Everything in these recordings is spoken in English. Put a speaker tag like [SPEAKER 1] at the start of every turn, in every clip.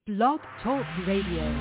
[SPEAKER 1] Blog Talk Radio.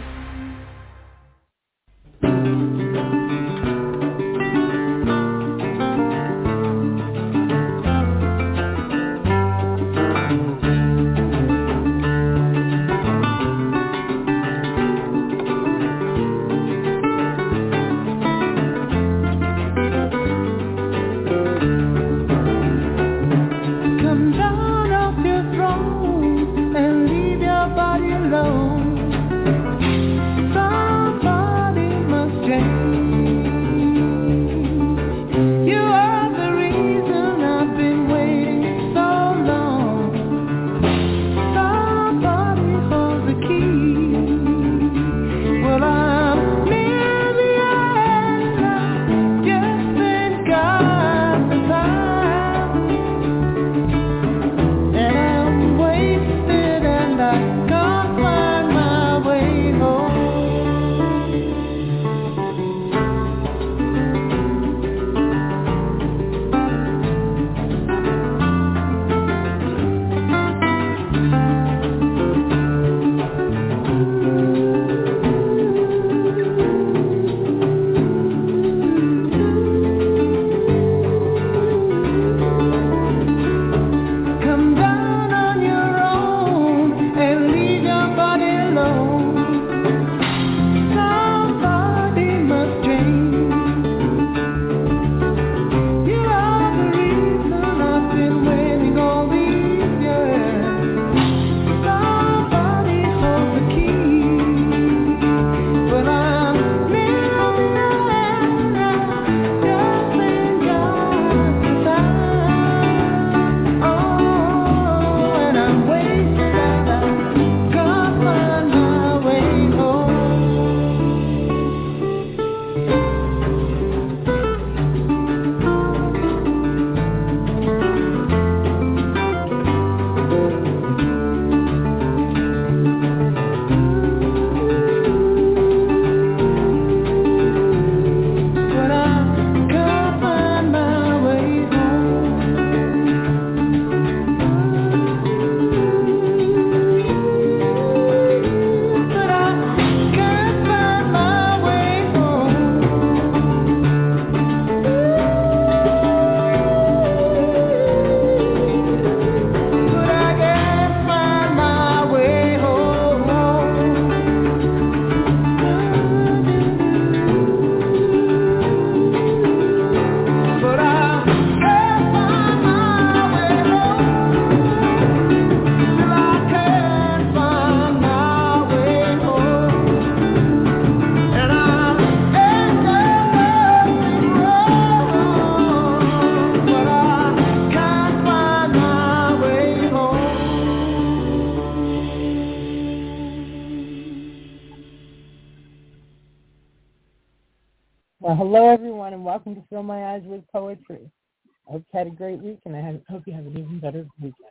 [SPEAKER 2] Hello, everyone, and welcome to Fill My Eyes with Poetry. I hope you had a great week, and I hope you have an even better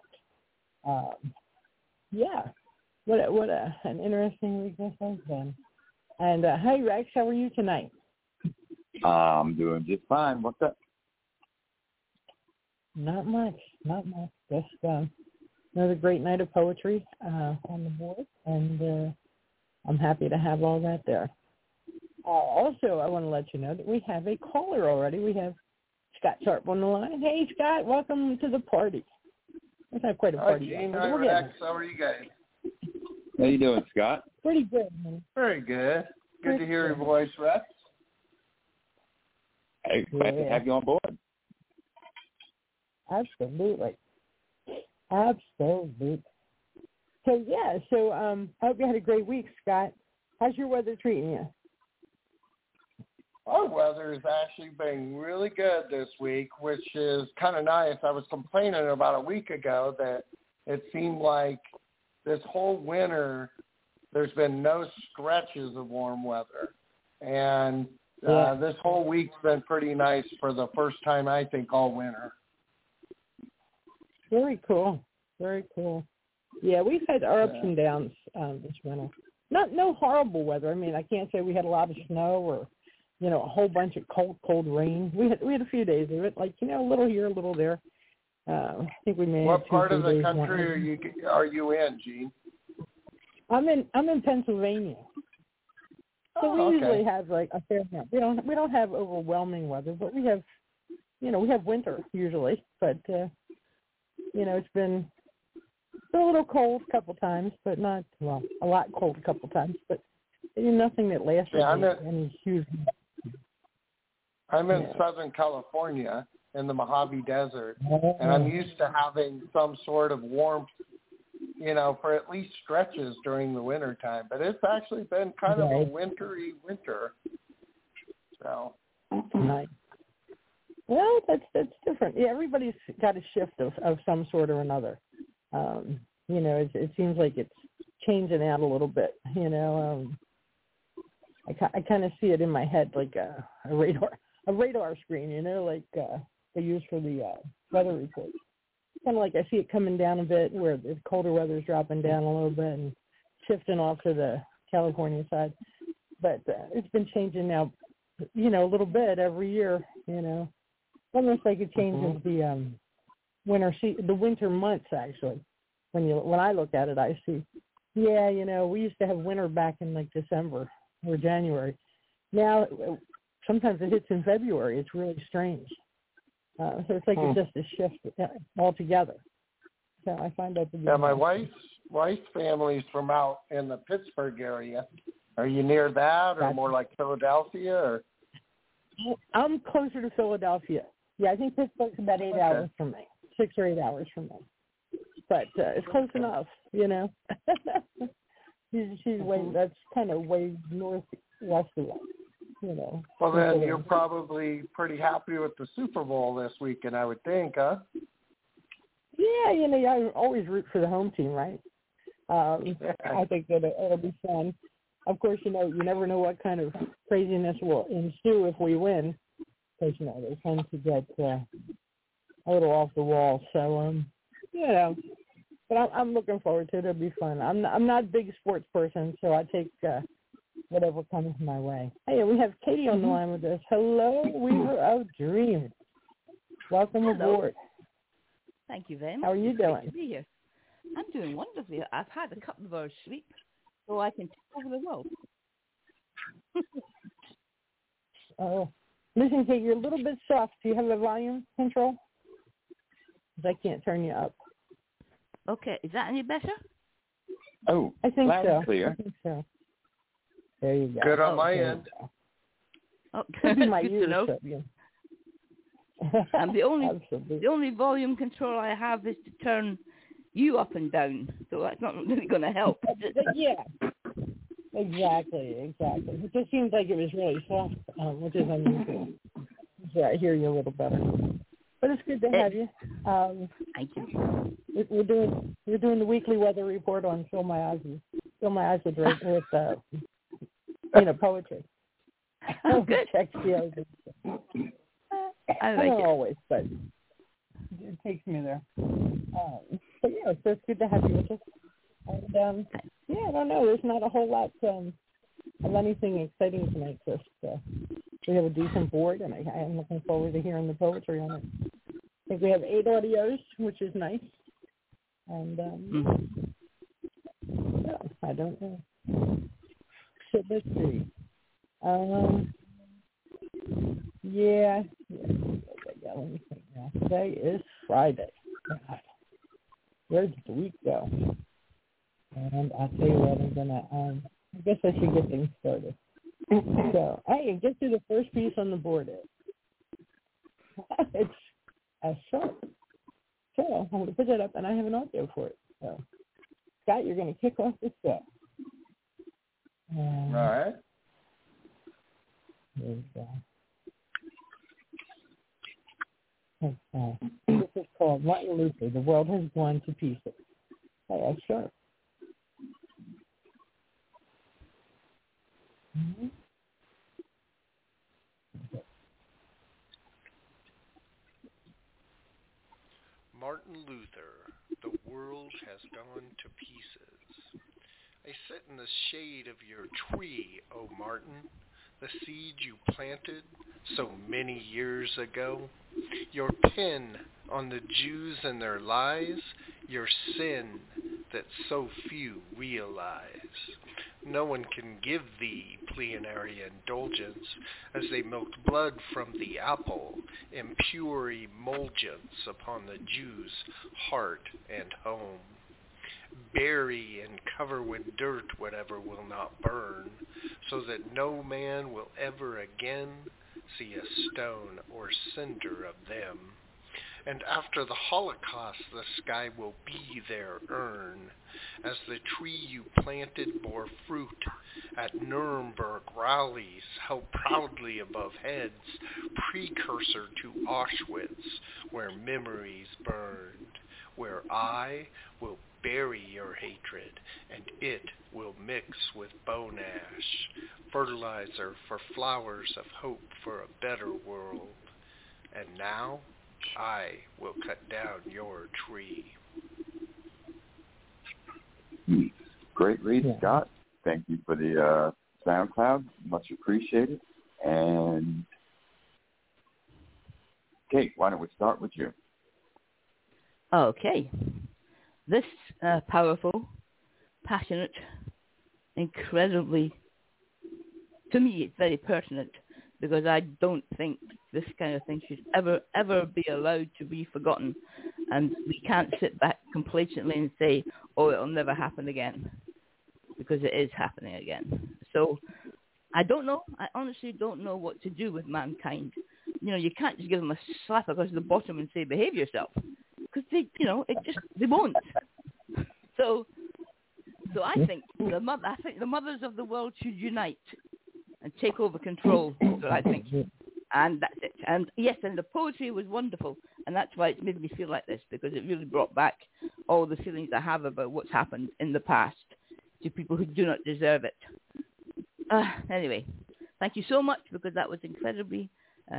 [SPEAKER 2] weekend. What an interesting week this has been. And hey, Rex, how are you tonight?
[SPEAKER 3] I'm doing just fine. What's up?
[SPEAKER 2] Not much. Just another great night of poetry on the board, and I'm happy to have all that there. Also, I want to let you know that we have a caller already. We have Scott Sharp on the line. Hey, Scott, welcome to the party. It's not quite a party.
[SPEAKER 4] Gene, hi, Rex. How are you guys?
[SPEAKER 3] How you doing, Scott?
[SPEAKER 2] Pretty good, man.
[SPEAKER 4] Very good. Good to hear your voice, Rex.
[SPEAKER 3] Hey, glad to have you on board.
[SPEAKER 2] Absolutely. So, I hope you had a great week, Scott. How's your weather treating you?
[SPEAKER 4] Our weather has actually been really good this week, which is kind of nice. I was complaining about a week ago that it seemed like this whole winter there's been no stretches of warm weather. And this whole week's been pretty nice for the first time, I think, all winter.
[SPEAKER 2] Very cool. Yeah, we've had our ups and downs this winter. No horrible weather. I mean, I can't say we had a lot of snow or a whole bunch of cold rain. We had a few days of it, a little here, a little there. I think we may.
[SPEAKER 4] What part of the country are you in, Gene?
[SPEAKER 2] I'm in Pennsylvania. So we usually have like a fair amount. We don't have overwhelming weather, but we have winter usually. But it's been a little cold a couple times, but not a lot cold a couple times, but nothing that lasted any huge.
[SPEAKER 4] I'm in Southern California in the Mojave Desert, and I'm used to having some sort of warmth, for at least stretches during the winter time. But it's actually been kind of a wintry winter. So.
[SPEAKER 2] Nice. Well, that's different. Yeah, everybody's got a shift of some sort or another. It seems like it's changing out a little bit. I kind of see it in my head like a radar screen. Like they use for the weather report. Kind of like I see it coming down a bit, where the colder weather's dropping down a little bit and shifting off to the California side. But it's been changing now, a little bit every year. Almost like it changes the the winter months actually. When I look at it, I see, we used to have winter back in like December or January. Now sometimes it hits in February. It's really strange. So it's like it's just a shift altogether. So I find that to be
[SPEAKER 4] my wife's family's from out in the Pittsburgh area. Are you near that, or more like Philadelphia? Or
[SPEAKER 2] I'm closer to Philadelphia. Yeah, I think Pittsburgh's about 8 hours from me, 6 or 8 hours from me. But it's close enough, She's way. That's kind of way northwest of us.
[SPEAKER 4] Well, then you're probably pretty happy with the Super Bowl this weekend, I would think, huh?
[SPEAKER 2] Yeah, I always root for the home team, right? I think that it'll be fun. Of course, you never know what kind of craziness will ensue if we win, because they tend to get a little off the wall. So, but I'm looking forward to it. It'll be fun. I'm not a big sports person, so I take whatever comes my way. Hey, we have Katie on the line with us. Hello, Weaver of Dreams. Welcome aboard.
[SPEAKER 5] Thank you very much.
[SPEAKER 2] How are you doing?
[SPEAKER 5] Great to be here. I'm doing wonderfully. I've had a couple of hours sleep, so I can take over the world.
[SPEAKER 2] Listen, Kate, you're a little bit soft. Do you have a volume control? Because I can't turn you up.
[SPEAKER 5] Okay, is that any better?
[SPEAKER 3] Oh,
[SPEAKER 2] I think
[SPEAKER 3] loud
[SPEAKER 2] so.
[SPEAKER 3] and clear.
[SPEAKER 2] I think so. There you go.
[SPEAKER 4] Good on my end.
[SPEAKER 5] Oh,
[SPEAKER 2] Could be my
[SPEAKER 5] good
[SPEAKER 2] ears,
[SPEAKER 5] to know. And the only volume control I have is to turn you up and down, so that's not really going to help.
[SPEAKER 2] Yeah, exactly. It just seems like it was really soft, which is unusual. So I hear you a little better. But it's good to have you.
[SPEAKER 5] Thank you.
[SPEAKER 2] We're doing the weekly weather report on Fill My Eyes with poetry.
[SPEAKER 5] Oh, good.
[SPEAKER 2] Check the
[SPEAKER 5] I like it.
[SPEAKER 2] Always, but it takes me there. But yeah, so it's good to have you with us. And I don't know. There's not a whole lot of anything exciting tonight. Just we have a decent board, and I am looking forward to hearing the poetry on it. I think we have 8 audios, which is nice. And I don't know. So let's see. Let me think now. Today is Friday. God. Where did the week go? And I'll tell you what, I'm gonna. I guess I should get things started. So, hey, get to the first piece on the board. It's a sharp. So I'm gonna put that up, and I have an audio for it. So, Scott, you're gonna kick off this show.
[SPEAKER 4] All right.
[SPEAKER 2] There we go. This is called Martin Luther, The World Has Gone to Pieces. Hey, that's sharp. Mm-hmm.
[SPEAKER 6] Martin Luther, The World Has Gone to Pieces. I sit in the shade of your tree, O Martin, the seed you planted so many years ago. Your pen on the Jews and their lies, your sin that so few realize. No one can give thee plenary indulgence, as they milked blood from the apple, impure emulgence upon the Jew's heart and home. Bury and cover with dirt whatever will not burn, so that no man will ever again see a stone or cinder of them. And after the Holocaust the sky will be their urn, as the tree you planted bore fruit at Nuremberg rallies held proudly above heads, precursor to Auschwitz, where memories burned, where I will bury your hatred, and it will mix with bone ash, fertilizer for flowers of hope for a better world. And now I will cut down your tree.
[SPEAKER 3] Great read, Scott. Thank you for the SoundCloud. Much appreciated. And Kate, why don't we start with you?
[SPEAKER 5] Okay. This powerful, passionate, incredibly, to me it's very pertinent, because I don't think this kind of thing should ever be allowed to be forgotten. And we can't sit back complacently and say, oh, it'll never happen again, because it is happening again. So I don't know. I honestly don't know what to do with mankind. You know, you can't just give them a slap across the bottom and say, behave yourself, because they won't. So I think the mothers of the world should unite and take over control. That's what I think. And that's it. And yes, and the poetry was wonderful, and that's why it's made me feel like this, because it really brought back all the feelings I have about what's happened in the past to people who do not deserve it. Anyway, thank you so much, because that was incredibly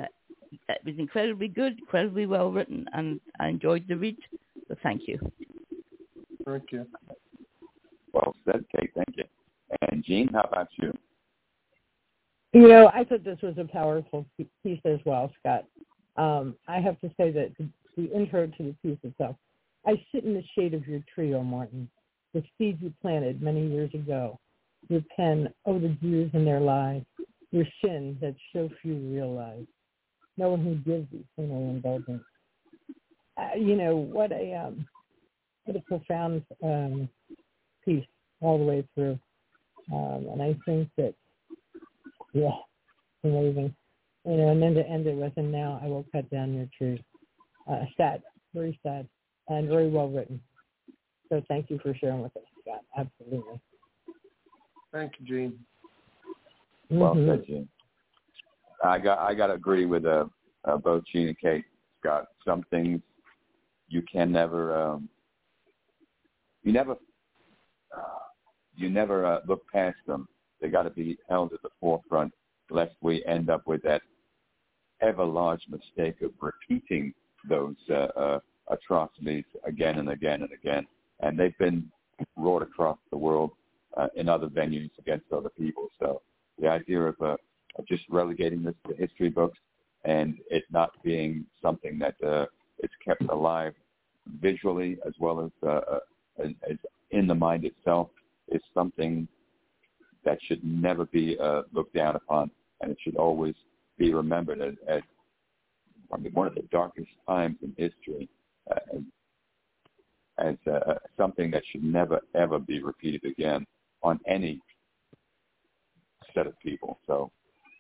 [SPEAKER 5] good, incredibly well written, and I enjoyed the read. So thank you.
[SPEAKER 4] Thank you.
[SPEAKER 3] Well said, Kate. Thank you. And Jean, how about you?
[SPEAKER 2] You know, I thought this was a powerful piece as well, Scott. I have to say that the intro to the piece itself, I sit in the shade of your tree, O Martin, the seed you planted many years ago. Your pen, oh, the Jews and their lies, your sin that so few realize. No one who gives you plenary indulgence. You know, what a profound piece all the way through. And I think that, yeah, amazing. You know, and then to end it with, and now I will cut down your tree. Sad, very sad, and very well written. So thank you for sharing with us, Scott. Absolutely.
[SPEAKER 4] Thank you, Gene.
[SPEAKER 3] Well said, Gene. I got to agree with both Gene and Kate, Scott. Some things you can never, you never look past them. They got to be held at the forefront, lest we end up with that ever large mistake of repeating those atrocities again and again and again. And they've been wrought across the world in other venues against other people. So the idea of just relegating this to history books and it not being something that is kept alive visually as well as in the mind itself is something that should never be looked down upon, and it should always be remembered as one of the darkest times in history, as something that should never, ever be repeated again on any set of people. So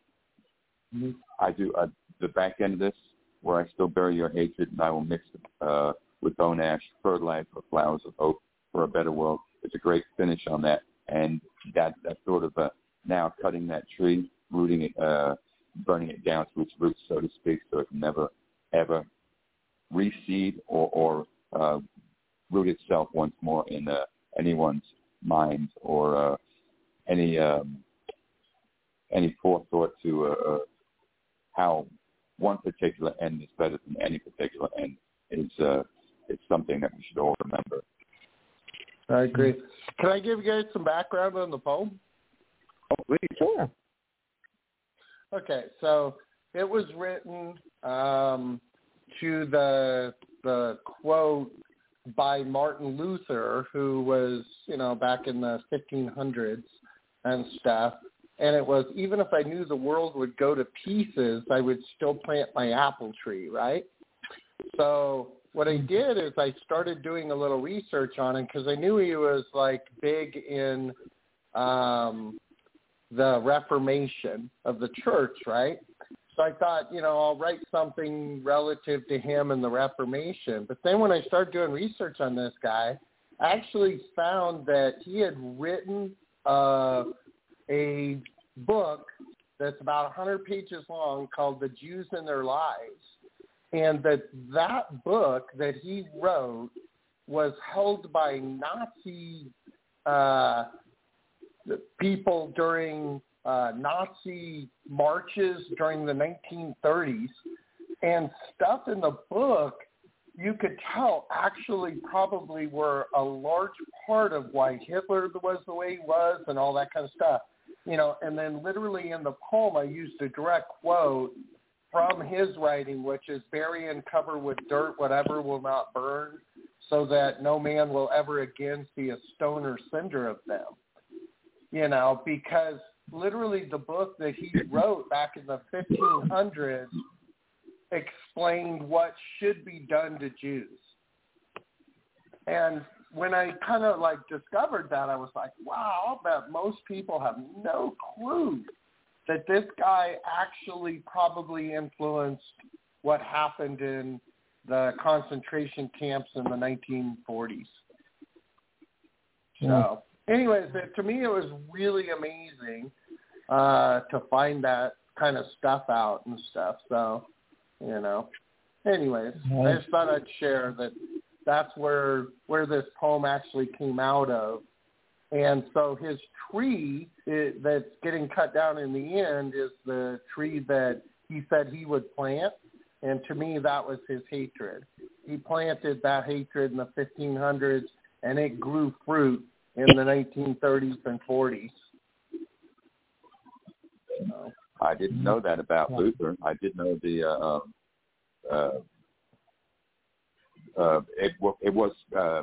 [SPEAKER 3] I do the back end of this, where I still bury your hatred, and I will mix it with bone ash, fertilize for flowers of hope for a better world. It's a great finish on that. And that sort of now cutting that tree, rooting it, burning it down to its roots, so to speak, so it can never, ever reseed or root itself once more in anyone's mind or any forethought to how one particular end is better than any particular end is it's something that we should all remember.
[SPEAKER 4] I agree. Can I give you guys some background on the poem?
[SPEAKER 3] Oh, please.
[SPEAKER 2] Sure.
[SPEAKER 4] Okay, so it was written to the quote, by Martin Luther, who was, back in the 1500s and stuff. And it was, even if I knew the world would go to pieces, I would still plant my apple tree, right? So what I did is I started doing a little research on him because I knew he was like big in the Reformation of the church, right? So I thought, I'll write something relative to him and the Reformation. But then when I started doing research on this guy, I actually found that he had written a book that's about 100 pages long called The Jews and Their Lives. And that book that he wrote was held by Nazi people during Nazi marches during the 1930s. And stuff in the book, you could tell actually probably were a large part of why Hitler was the way he was and all that kind of stuff. And then literally in the poem, I used a direct quote from his writing, which is bury and cover with dirt whatever will not burn, so that no man will ever again see a stone or cinder of them. Because literally the book that he wrote back in the 1500s explained what should be done to Jews. And when I kind of discovered that, I was like, wow, I'll bet most people have no clue that this guy actually probably influenced what happened in the concentration camps in the 1940s. So anyways, to me, it was really amazing to find that kind of stuff out and stuff. So, anyways, I just thought I'd share that's where this poem actually came out of. And so his tree that's getting cut down in the end is the tree that he said he would plant. And to me, that was his hatred. He planted that hatred in the 1500s, and it grew fruit in the 1930s and 40s. So.
[SPEAKER 3] I didn't know that about Luther. I did know it was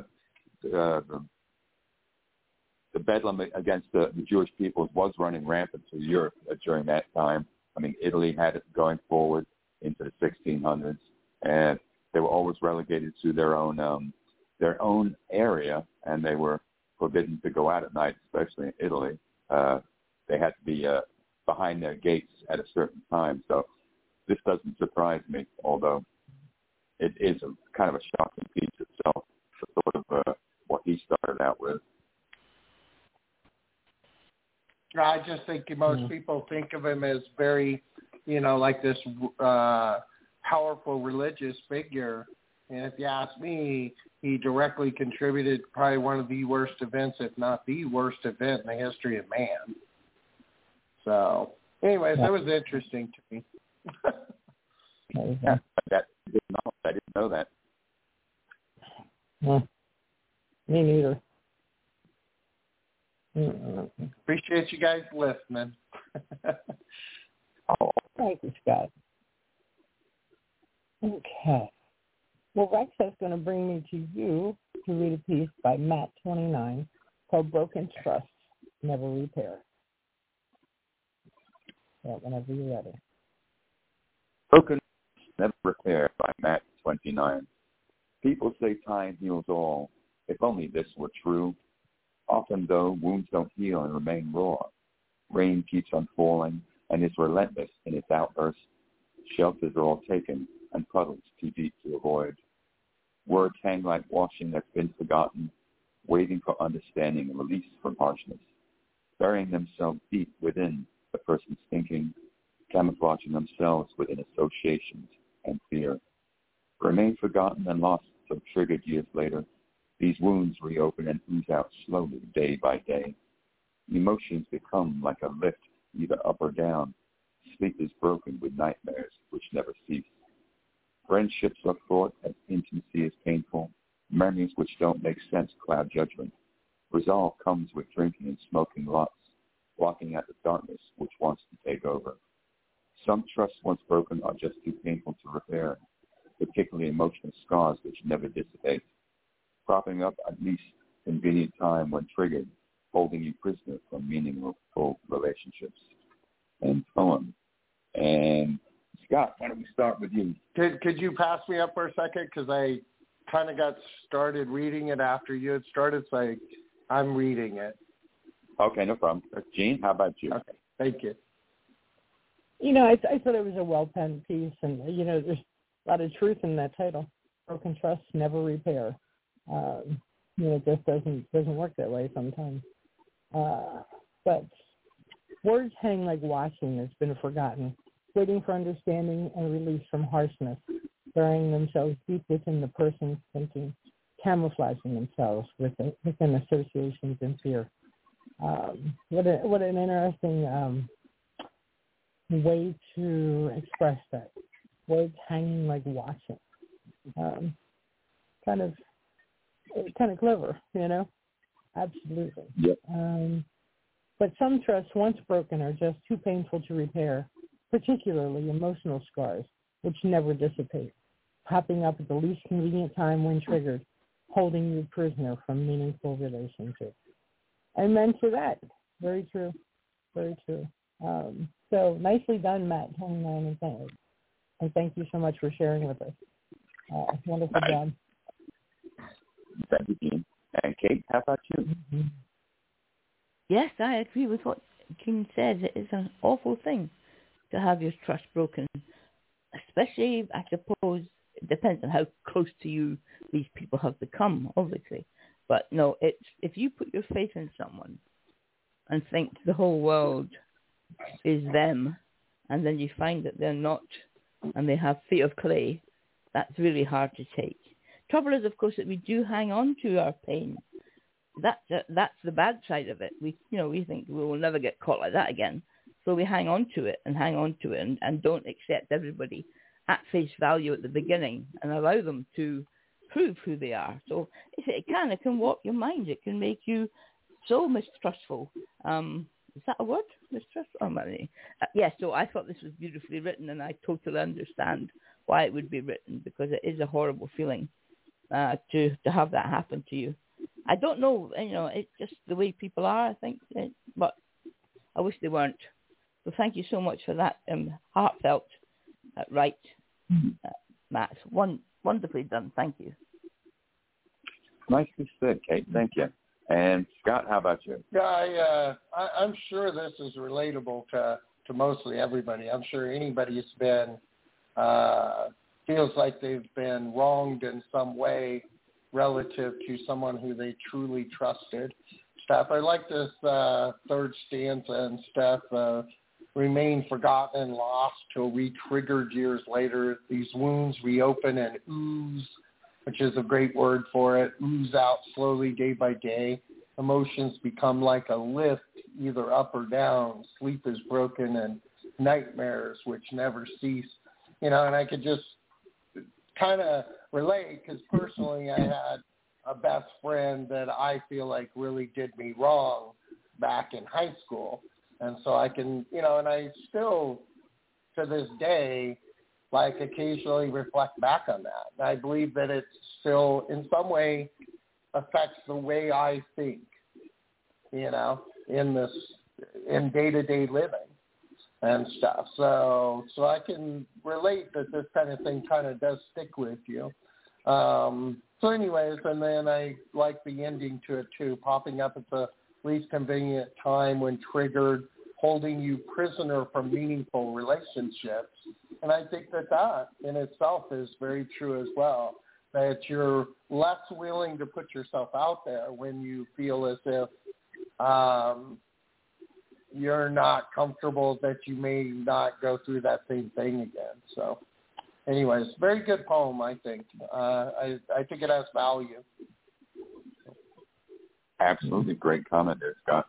[SPEAKER 3] the bedlam against the Jewish people was running rampant through Europe during that time. I mean, Italy had it going forward into the 1600s, and they were always relegated to their own area, and they were forbidden to go out at night, especially in Italy. They had to be behind their gates at a certain time. So this doesn't surprise me, although it is kind of a shocking piece itself, sort of what he started out with.
[SPEAKER 4] I just think most people think of him as very, like this powerful religious figure. And if you ask me, he directly contributed probably one of the worst events, if not the worst event in the history of man. So, anyways, that was interesting to me.
[SPEAKER 3] I didn't know that.
[SPEAKER 2] Me neither.
[SPEAKER 4] Appreciate you guys listening.
[SPEAKER 2] Thank you, Scott. Okay. Well, Rex is going to bring me to you to read a piece by Matt29 called Broken Trust, Never Repair. So whenever you're ready.
[SPEAKER 3] Broken Never Repair by Matt29. People say time heals all. If only this were true. Often, though, wounds don't heal and remain raw. Rain keeps on falling and is relentless in its outbursts. Shelters are all taken and puddles too deep to avoid. Words hang like washing that's been forgotten, waiting for understanding and release from harshness, burying themselves deep within the person's thinking, camouflaging themselves within associations and fear. Remain forgotten and lost till triggered years later. These wounds reopen and ooze out slowly day by day. Emotions become like a lift, either up or down. Sleep is broken with nightmares which never cease. Friendships are fraught as intimacy is painful. Memories which don't make sense cloud judgment. Resolve comes with drinking and smoking lots, blocking out the darkness which wants to take over. Some trusts once broken are just too painful to repair, particularly emotional scars which never dissipate. cropping up at least convenient time when triggered, holding you prisoner from meaningful relationships, and so on. And Scott, why don't we start with you?
[SPEAKER 4] Could you pass me up for a second? Because I kind of got started reading it after you had started, so I'm reading it.
[SPEAKER 3] Okay, no problem. Gene, how about you?
[SPEAKER 4] Okay, thank you.
[SPEAKER 2] I thought it was a well-penned piece, and, there's a lot of truth in that title. Broken trust, never repair. It just doesn't work that way sometimes. But words hang like washing that's been forgotten, waiting for understanding and release from harshness, burying themselves deep within the person's thinking, camouflaging themselves within associations and fear. What an interesting way to express that. Words hanging like washing. Kind of clever, Absolutely.
[SPEAKER 3] Yep.
[SPEAKER 2] But some trusts, once broken, are just too painful to repair, particularly emotional scars, which never dissipate, popping up at the least convenient time when triggered, holding you prisoner from meaningful relationships. Amen to that. Very true. Very true. So nicely done, Matt 29, and thank you so much for sharing with us. Wonderful job.
[SPEAKER 3] Thank you, Gene. And Kate, how about you?
[SPEAKER 2] Mm-hmm.
[SPEAKER 5] Yes, I agree with what Gene said. It is an awful thing to have your trust broken, especially, I suppose, it depends on how close to you these people have become, obviously. But no, it's if you put your faith in someone and think the whole world is them, and then you find that they're not, and they have feet of clay, that's really hard to take. Trouble is, of course, that we do hang on to our pain. That's the bad side of it. We think we will never get caught like that again. So we hang on to it and don't accept everybody at face value at the beginning and allow them to prove who they are. So it can warp your mind. It can make you so mistrustful. Is that a word? Mistrustful? Yes, so I thought this was beautifully written, and I totally understand why it would be written, because it is a horrible feeling to have that happen to you. I don't know, it's just the way people are, I think, but I wish they weren't. So thank you so much for that heartfelt, Matt. Wonderfully done. Thank you.
[SPEAKER 3] Nicely said, Kate. Thank you. And Scott, how about you?
[SPEAKER 4] Yeah, I'm sure this is relatable to mostly everybody. I'm sure anybody's been feels like they've been wronged in some way relative to someone who they truly trusted. Steph, I like this third stanza and Steph, remain forgotten and lost till re-triggered years later. These wounds reopen and ooze, which is a great word for it, ooze out slowly day by day. Emotions become like a lift, either up or down. Sleep is broken and nightmares which never cease. And I could just kind of relate, because personally I had a best friend that I feel like really did me wrong back in high school. And so I can, and I still, to this day, occasionally reflect back on that. And I believe that it still, in some way, affects the way I think, in day-to-day living and stuff. So I can relate that this kind of thing kind of does stick with you. So anyways, and then I like the ending to it too, popping up at the least convenient time when triggered, holding you prisoner from meaningful relationships. And I think that in itself is very true as well, that you're less willing to put yourself out there when you feel as if you're not comfortable, that you may not go through that same thing again. So anyways, very good poem, I think. I think it has value.
[SPEAKER 3] Absolutely great comment there, Scott.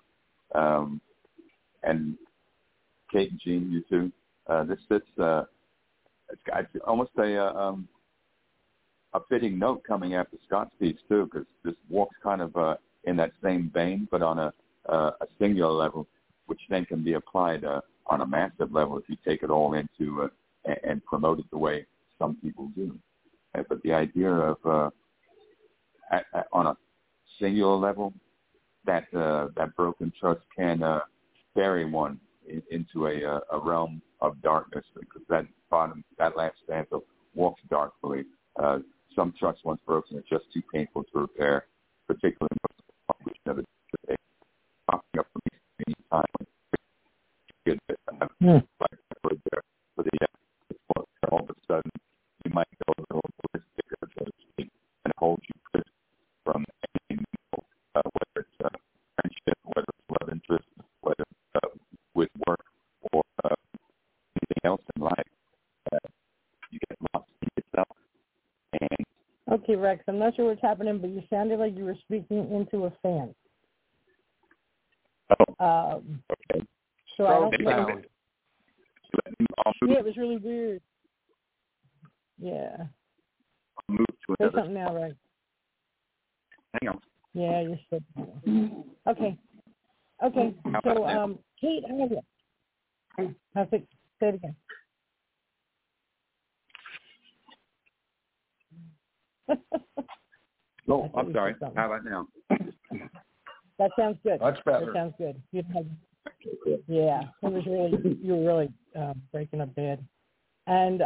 [SPEAKER 3] And Kate and Gene, you too. This fits. It's almost a fitting note coming after Scott's piece too, because this walks kind of in that same vein, but on a singular level, which then can be applied on a massive level if you take it all into and promote it the way some people do. But the idea of on a singular level, that broken trust can carry one into a realm of darkness, because that last stanza walks darkly. Some trust once broken are just too painful to repair, particularly which never did. Popping up for me any time. All of a sudden, you might go a little ballistic, so to speak, and hold you prisoner from any, whether it's friendship, whether it's love interest, whether it's with work or anything else in life. You get lost in yourself. And
[SPEAKER 2] okay, Rex, I'm not sure what's happening, but you sounded like you were speaking into a fan.
[SPEAKER 3] Okay.
[SPEAKER 2] So I don't
[SPEAKER 4] know.
[SPEAKER 2] Yeah, it was really weird. Yeah.
[SPEAKER 3] I'll move to
[SPEAKER 2] Say
[SPEAKER 3] another.
[SPEAKER 2] something now, Rex.
[SPEAKER 3] Hang on.
[SPEAKER 2] Yeah, you're still. Okay. Okay. So, Kate, how are you? How's it? Say it again.
[SPEAKER 3] Oh, I'm sorry. How about now?
[SPEAKER 2] That sounds good.
[SPEAKER 4] Much better.
[SPEAKER 2] That sounds good. Yeah, it was really, you were really breaking up bad. And,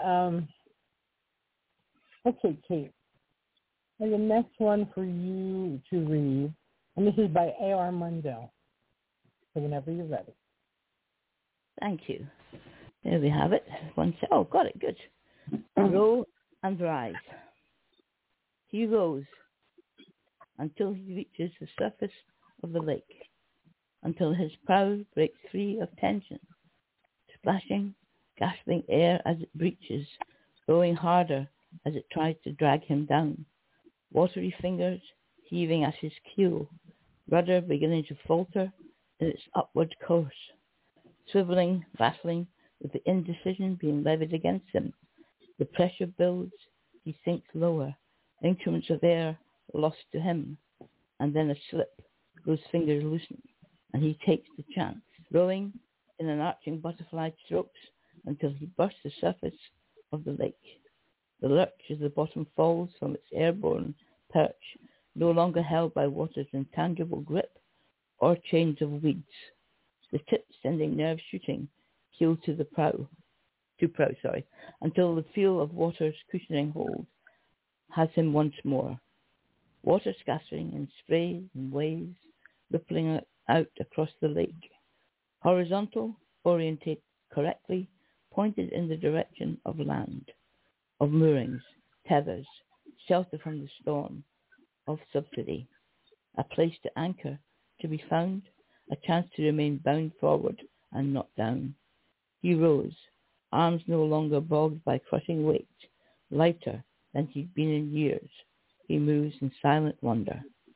[SPEAKER 2] okay, Kate. And the next one for you to read, and this is by A.R. Mundell. So whenever you're ready.
[SPEAKER 5] Thank you. There we have it. Oh, got it. Good. Row and rise. He rows until he reaches the surface of the lake, until his prow breaks free of tension, splashing, gasping air as it breaches, rowing harder as it tries to drag him down. Watery fingers heaving at his keel, rudder beginning to falter in its upward course, swiveling, vacillating, with the indecision being levied against him. The pressure builds, he sinks lower, increments of air lost to him, and then a slip, those fingers loosen, and he takes the chance, rowing in an arching butterfly strokes until he bursts the surface of the lake. The lurch as the bottom falls from its airborne perch, no longer held by water's intangible grip or chains of weeds. The tip sending nerves shooting, keel to the prow, until the feel of water's cushioning hold has him once more. Water scattering in sprays and waves, rippling out across the lake. Horizontal, oriented correctly, pointed in the direction of land, of moorings, tethers, shelter from the storm, of subsidy, a place to anchor, to be found, a chance to remain bound forward and not down. He rose, arms no longer bogged by crushing weight, lighter than he'd been in years. He moves in silent wonder.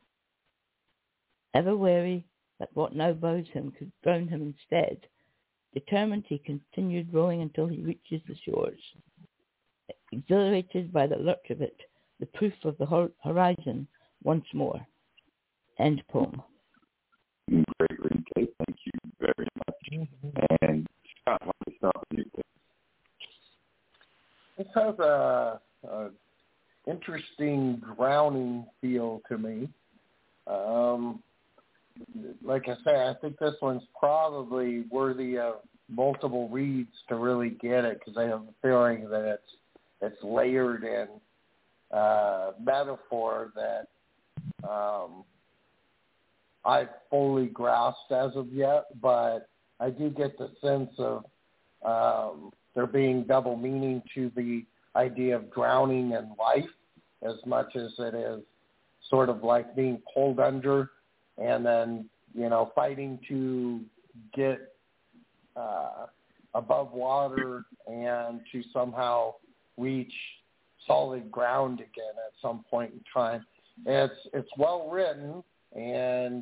[SPEAKER 5] Ever wary that what now bows him could drown him instead, determined he continued rowing until he reaches the shores. Exhilarated by the lurch of it, the proof of the horizon once more. End poem.
[SPEAKER 3] Great reading, Kate. Thank you very much. And Scott, why don't we start with you?
[SPEAKER 4] This has a interesting drowning feel to me. Like I say, I think this one's probably worthy of multiple reads to really get it, because I have a feeling that it's layered in metaphor that I've fully grasped as of yet, but I do get the sense of there being double meaning to the idea of drowning in life, as much as it is sort of like being pulled under and then, fighting to get above water and to somehow reach solid ground again at some point in time. It's well written, and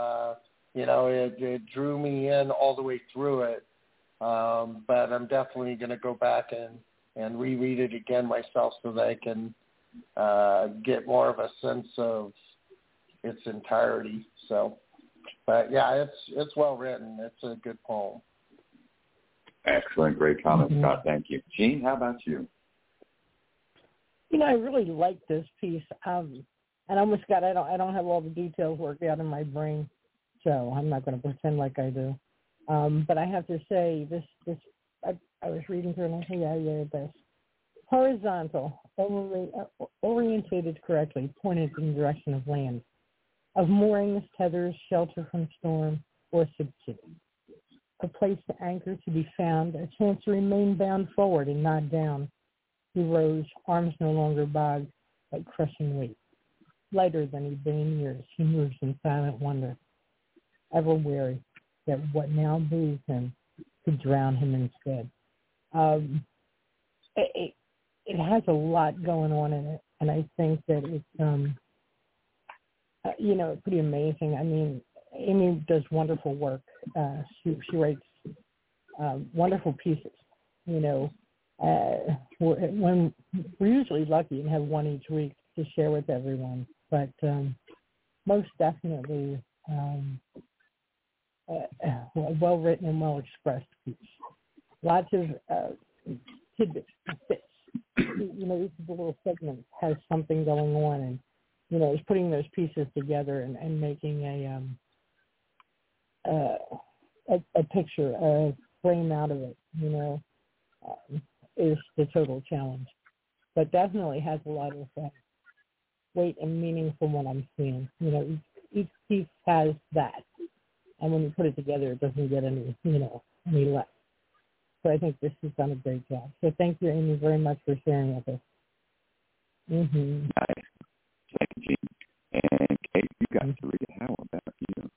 [SPEAKER 4] it drew me in all the way through it. But I'm definitely going to go back and reread it again myself so that I can get more of a sense of its entirety. So, but yeah, it's well written. It's a good poem.
[SPEAKER 3] Excellent, great comment, Scott. Thank you. Jean, how about you?
[SPEAKER 2] I really like this piece. And I don't have all the details worked out in my brain, so I'm not going to pretend like I do. But I have to say, I was reading through and I say, yeah, this. Horizontal, orientated correctly, pointed in the direction of land, of moorings, tethers, shelter from storm, or subsidi. A place to anchor to be found, a chance to remain bound forward and not down. He rose, arms no longer bogged, like crushing weight. Lighter than he'd been in years, he moves in silent wonder, ever wary that what now buoys him could drown him instead. It has a lot going on in it, and I think that it's, pretty amazing. I mean, Amy does wonderful work. She writes wonderful pieces. When we're usually lucky and have one each week to share with everyone, but most definitely well written and well expressed piece. Lots of tidbits, bits. Each of the little segments has something going on, and is putting those pieces together and making a picture, a frame out of it. Is the total challenge, but definitely has a lot of weight and meaning from what I'm seeing. Each piece has that, and when you put it together, it doesn't get any less. So I think this has done a great job. So thank you, Amy, very much for sharing with us. Mm-hmm.
[SPEAKER 3] Nice. Thank you, Jean. And Kate, you got to read it. How about you?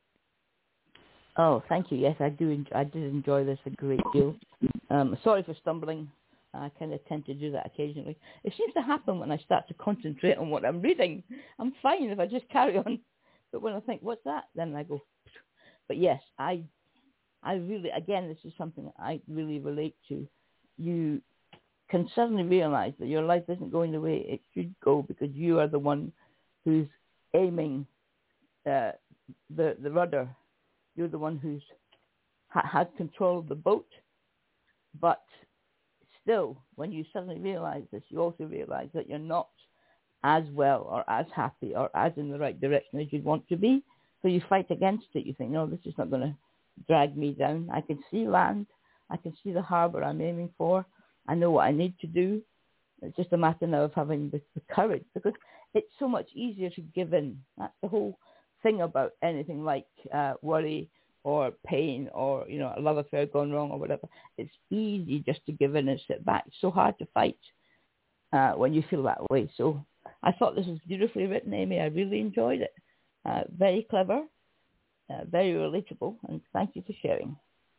[SPEAKER 5] Oh, thank you. Yes, I did enjoy this a great deal. Sorry for stumbling. I kind of tend to do that occasionally. It seems to happen when I start to concentrate on what I'm reading. I'm fine if I just carry on. But when I think, what's that? Then I go. But yes, I really, again, this is something I really relate to. You can suddenly realize that your life isn't going the way it should go because you are the one who's aiming the rudder. You're the one who's had control of the boat. But still, when you suddenly realize this, you also realize that you're not as well or as happy or as in the right direction as you'd want to be. So you fight against it. You think, no, this is not going to drag me down. I can see land. I can see the harbour I'm aiming for. I know what I need to do. It's just a matter now of having the courage, because it's so much easier to give in. That's the whole thing about anything like worry or pain or, a love affair gone wrong or whatever. It's easy just to give in and sit back. It's so hard to fight when you feel that way. So I thought this was beautifully written, Amy. I really enjoyed it. Very clever, very relatable, and thank you for sharing.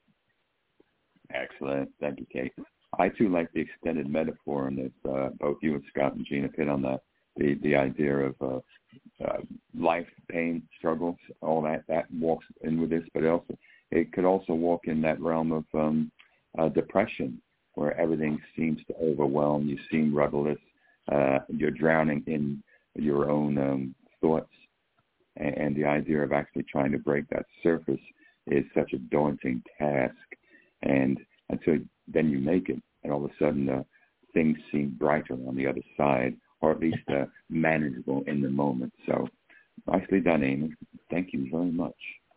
[SPEAKER 3] Excellent. Thank you, Kate. I, too, like the extended metaphor, and that both you and Scott and Gina hit on the idea of life, pain, struggles, all that walks in with this, but it could also walk in that realm of depression, where everything seems to overwhelm. You seem rudderless. You're drowning in your own thoughts, and the idea of actually trying to break that surface is such a daunting task. And until then you make it, and all of a sudden things seem brighter on the other side, or at least manageable in the moment. So nicely done, Amy. Thank you very much.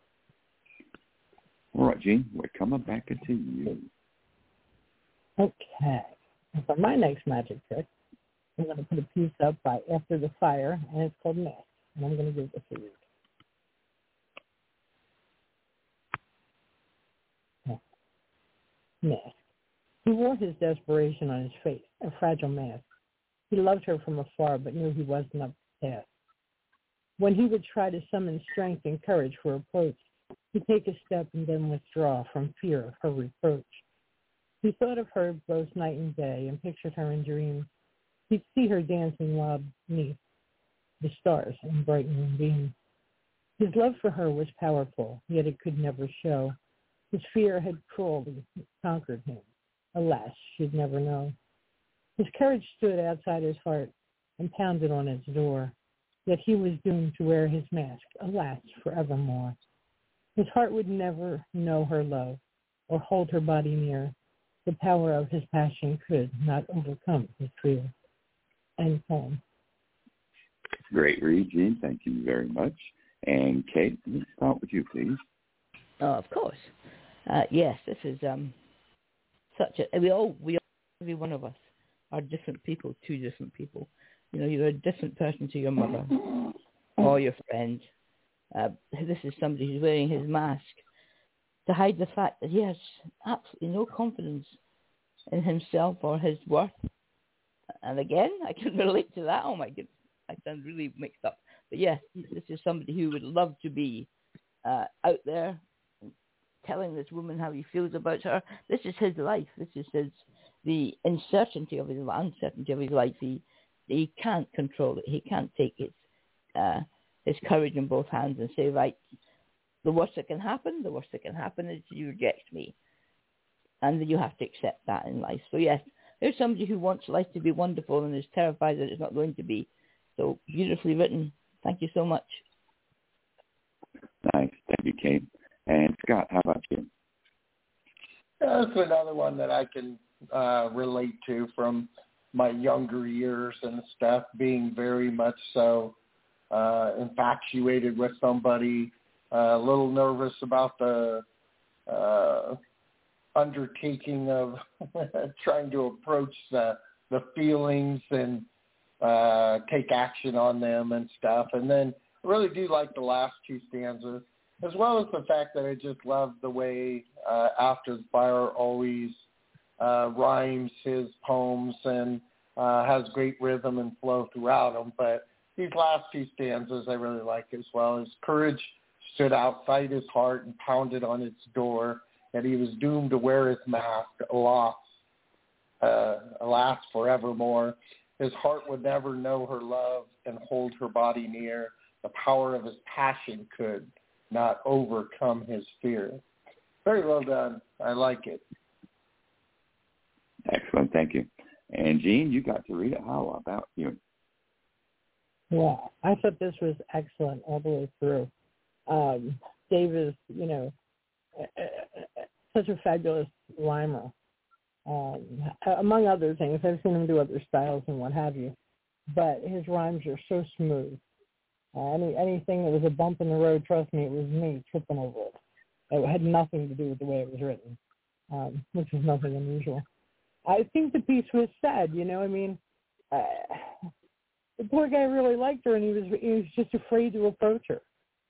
[SPEAKER 3] All right, Jean, we're coming back to you.
[SPEAKER 2] Okay. For my next magic trick, I'm going to put a piece up by After the Fire, and it's called Mask. And I'm going to give this a read. Mask. He wore his desperation on his face, a fragile mask. He loved her from afar, but knew he wasn't up to the task. When he would try to summon strength and courage for approach, he'd take a step and then withdraw from fear of her reproach. He thought of her both night and day and pictured her in dreams. He'd see her dancing wild beneath the stars in bright moonbeams. His love for her was powerful, yet it could never show. His fear had cruelly conquered him. Alas, she'd never know. His courage stood outside his heart and pounded on its door. Yet he was doomed to wear his mask, alas, forevermore. His heart would never know her love or hold her body near. The power of his passion could not overcome his fear. End poem.
[SPEAKER 3] Great read, Gene. Thank you very much. And Kate, let's start with you, please.
[SPEAKER 5] Oh, of course. Yes, this is such a. We all, every one of us, are different people to different people. You know, you're a different person to your mother or your friend. This is somebody who's wearing his mask to hide the fact that he has absolutely no confidence in himself or his worth. And again, I can relate to that. Oh my goodness, I sound really mixed up. But yes, this is somebody who would love to be out there telling this woman how he feels about her. This is his life. This is the uncertainty of his life. He can't control it. He can't take his courage in both hands and say, right, the worst that can happen is you reject me. And you have to accept that in life. So yes, there's somebody who wants life to be wonderful and is terrified that it's not going to be. So beautifully written. Thank you so much.
[SPEAKER 3] Nice. Thank you, Kate. And Scott, how about you?
[SPEAKER 4] That's another one that I can relate to from my younger years and stuff, being very much so infatuated with somebody, a little nervous about the undertaking of trying to approach the feelings and take action on them and stuff. And then I really do like the last two stanzas, as well as the fact that I just love the way After the Fire always rhymes his poems and has great rhythm and flow throughout them. But these last two stanzas I really like as well. His courage stood outside his heart and pounded on its door, that he was doomed to wear his mask, alas forevermore. His heart would never know her love and hold her body near. The power of his passion could not overcome his fear. Very well done. I like it.
[SPEAKER 3] Excellent. Thank you. And Gene, you got to read it. How about you?
[SPEAKER 2] Yeah, I thought this was excellent all the way through. Dave is, such a fabulous rhymer. Among other things, I've seen him do other styles and what have you, but his rhymes are so smooth. Anything that was a bump in the road, trust me, it was me tripping over it. It had nothing to do with the way it was written, which is nothing unusual. I think the piece was sad, the poor guy really liked her, and he was just afraid to approach her.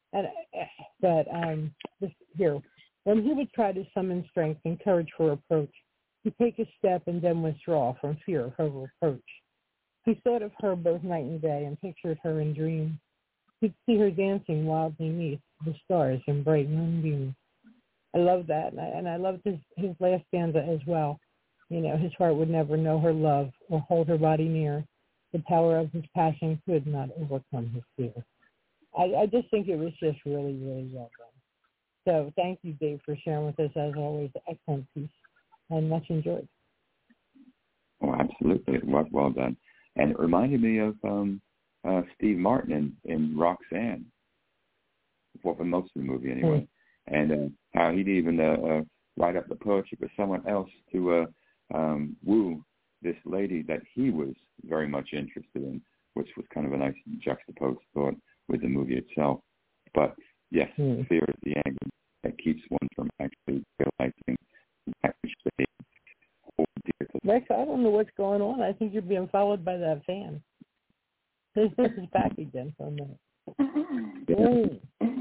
[SPEAKER 2] When he would try to summon strength and courage for approach, he'd take a step and then withdraw from fear of her reproach. He thought of her both night and day and pictured her in dreams. He'd see her dancing wildly neath the stars and bright moonbeams. I love that, and I loved his last stanza as well. His heart would never know her love or hold her body near. The power of his passion could not overcome his fear. I just think it was just really, really well done. So thank you, Dave, for sharing with us, as always. Excellent piece and much enjoyed.
[SPEAKER 3] Oh, absolutely. It was well done. And it reminded me of Steve Martin in Roxanne, for most of the movie anyway, and how he'd even write up the poetry for someone else to woo this lady that he was very much interested in, which was kind of a nice juxtaposed thought with the movie itself. But yes, fear is the angle that keeps one from actually realizing that which they hold dear to.
[SPEAKER 2] Rex, I don't know what's going on. I think you're being followed by that fan. This is back again for a minute. Okay,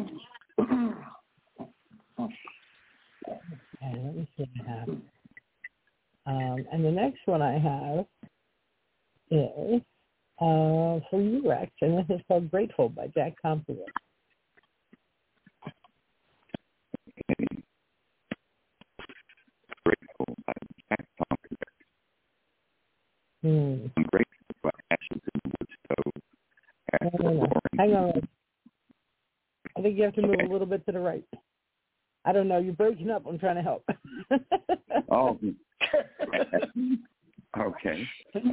[SPEAKER 2] let me see what I have. And the next one I have is for you, Rex, and this is called Grateful by Jack Comfort.
[SPEAKER 3] Grateful by Jack Comfort. I'm grateful for ashes in the wood stove.
[SPEAKER 2] Hang on. I think you have to move a little bit to the right. I don't know. You're breaking up. I'm trying to help.
[SPEAKER 3] Oh. Okay.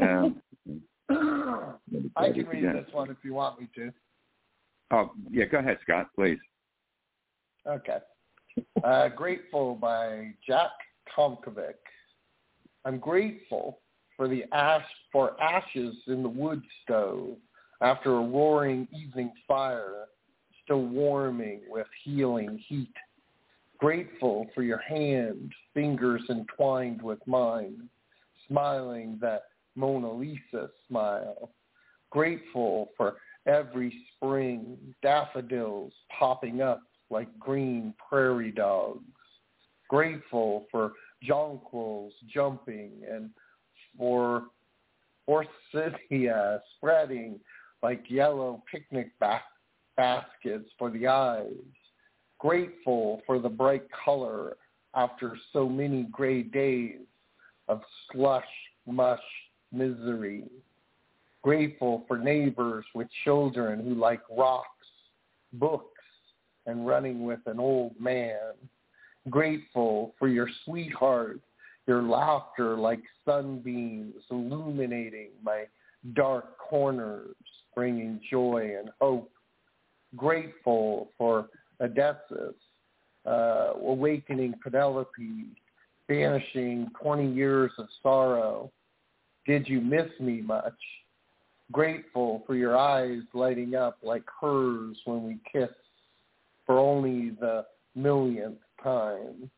[SPEAKER 4] I can read this one if you want me to.
[SPEAKER 3] Oh, yeah. Go ahead, Scott, please.
[SPEAKER 4] Okay. Grateful by Jack Tomkovic. I'm grateful for ashes in the wood stove. after a roaring evening fire, still warming with healing heat. Grateful for your hand, fingers entwined with mine, smiling that Mona Lisa smile. Grateful for every spring, daffodils popping up like green prairie dogs. Grateful for jonquils jumping and for forsythia spreading like yellow picnic baskets for the eyes. Grateful for the bright color after so many gray days of slush, mush, misery. Grateful for neighbors with children who like rocks, books, and running with an old man. Grateful for your sweetheart, your laughter like sunbeams illuminating my dark corners, bringing joy and hope. Grateful for Odysseus, awakening Penelope, banishing 20 years of sorrow. Did you miss me much? Grateful for your eyes lighting up like hers when we kiss for only the millionth time.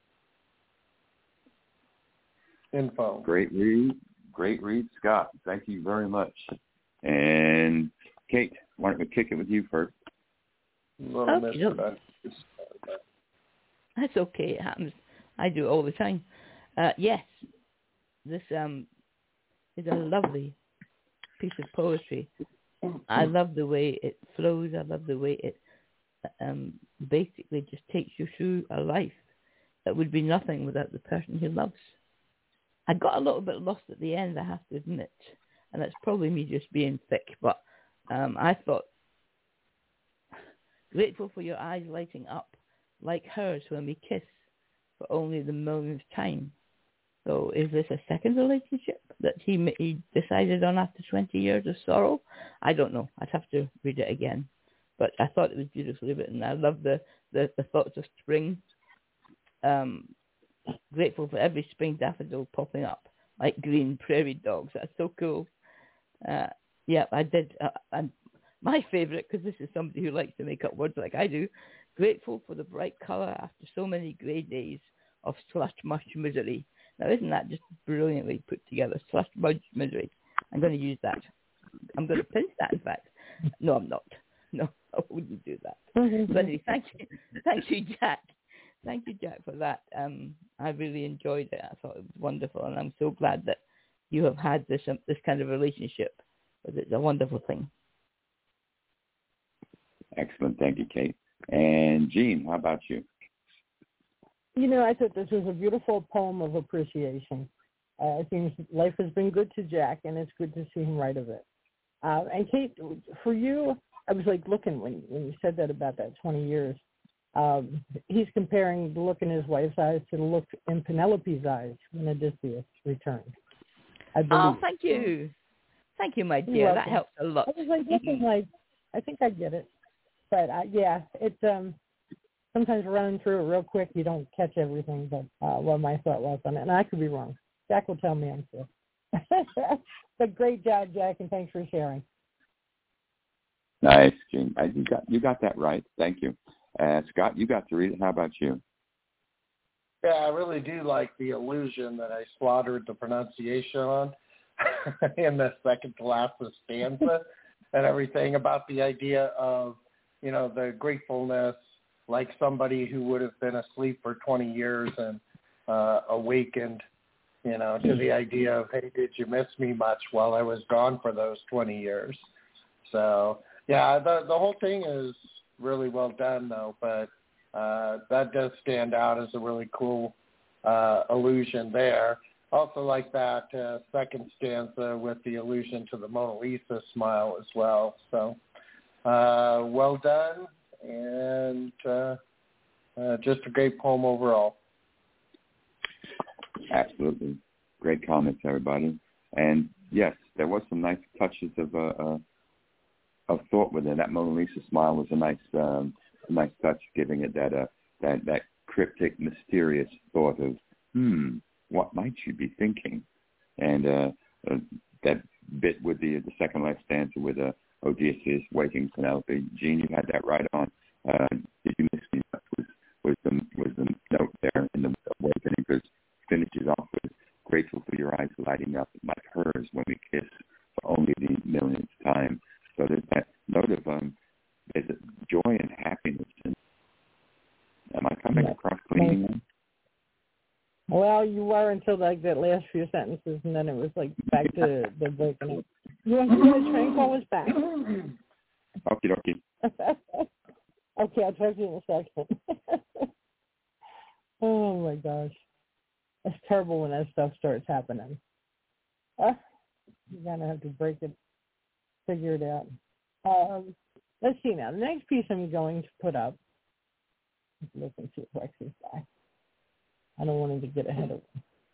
[SPEAKER 4] Info.
[SPEAKER 3] Great read, Scott. Thank you very much. And Kate, why don't we kick it with you first?
[SPEAKER 5] That's okay. It happens. I do it all the time. Yes, this is a lovely piece of poetry. I love the way it flows. I love the way it basically just takes you through a life that would be nothing without the person he loves. I got a little bit lost at the end, I have to admit, and that's probably me just being thick, but I thought, grateful for your eyes lighting up like hers when we kiss for only the millionth time. So is this a second relationship that he decided on after 20 years of sorrow? I don't know. I'd have to read it again. But I thought it was beautifully written. I love the thoughts of spring. Grateful for every spring daffodil popping up like green prairie dogs. That's so cool. Yeah, I did. And my favorite, because this is somebody who likes to make up words like I do, grateful for the bright color after so many grey days of slush mush misery. Now, isn't that just brilliantly put together? Slush mush misery. I'm going to use that. I'm going to pinch that, in fact. No, I'm not. No, I wouldn't do that. But anyway, thank you, Jack. Thank you, Jack, for that. I really enjoyed it. I thought it was wonderful, and I'm so glad that you have had this kind of relationship. Because it's a wonderful thing.
[SPEAKER 3] Excellent. Thank you, Kate. And Jean, how about you?
[SPEAKER 2] You know, I thought this was a beautiful poem of appreciation. It seems life has been good to Jack, and it's good to see him write of it. And Kate, for you, I was like looking when you said that about that 20 years. He's comparing the look in his wife's eyes to the look in Penelope's eyes when Odysseus returned. I believe.
[SPEAKER 5] Oh, thank you. Thank you, my dear. That helps a lot.
[SPEAKER 2] I was like looking like, I think I get it. But yeah, it's sometimes running through it real quick, you don't catch everything, but what my thought was on it. And I could be wrong. Jack will tell me I'm sure. But great job, Jack, and thanks for sharing.
[SPEAKER 3] Nice, Jean. You got that right. Thank you. Scott, you got to read it. How about you?
[SPEAKER 4] Yeah, I really do like the illusion that I slaughtered the pronunciation on in the second to last stanza and everything about the idea of, you know, the gratefulness, like somebody who would have been asleep for 20 years and awakened, you know, to the idea of, hey, did you miss me much while I was gone for those 20 years? So, yeah, the whole thing is really well done, though, but that does stand out as a really cool allusion there. Also like that second stanza with the allusion to the Mona Lisa smile as well. So well done, and just a great poem overall.
[SPEAKER 3] Absolutely. Great comments, everybody. And yes, there was some nice touches of thought with it. That Mona Lisa smile was a nice touch, giving it that cryptic, mysterious thought of, what might you be thinking? And that bit with the second last stanza with Odysseus waking Penelope. Gene, you had that right on. Did you miss me? Was the note there in the awakening, because finishes off with grateful for your eyes lighting up like hers when we kiss for only the millionth time. So there's that note of there's a joy and happiness. And am I coming across clean now?
[SPEAKER 2] Well, you were until like that last few sentences, and then it was like back to the breaking up. You want to see the train call us back?
[SPEAKER 3] Okie dokie.
[SPEAKER 2] Okay, I'll talk to you in a second. Oh my gosh. It's terrible when that stuff starts happening. You're going to have to break it, figure it out. Let's see now. The next piece I'm going to put up, look and see if Lexi's back. I don't want him to get ahead of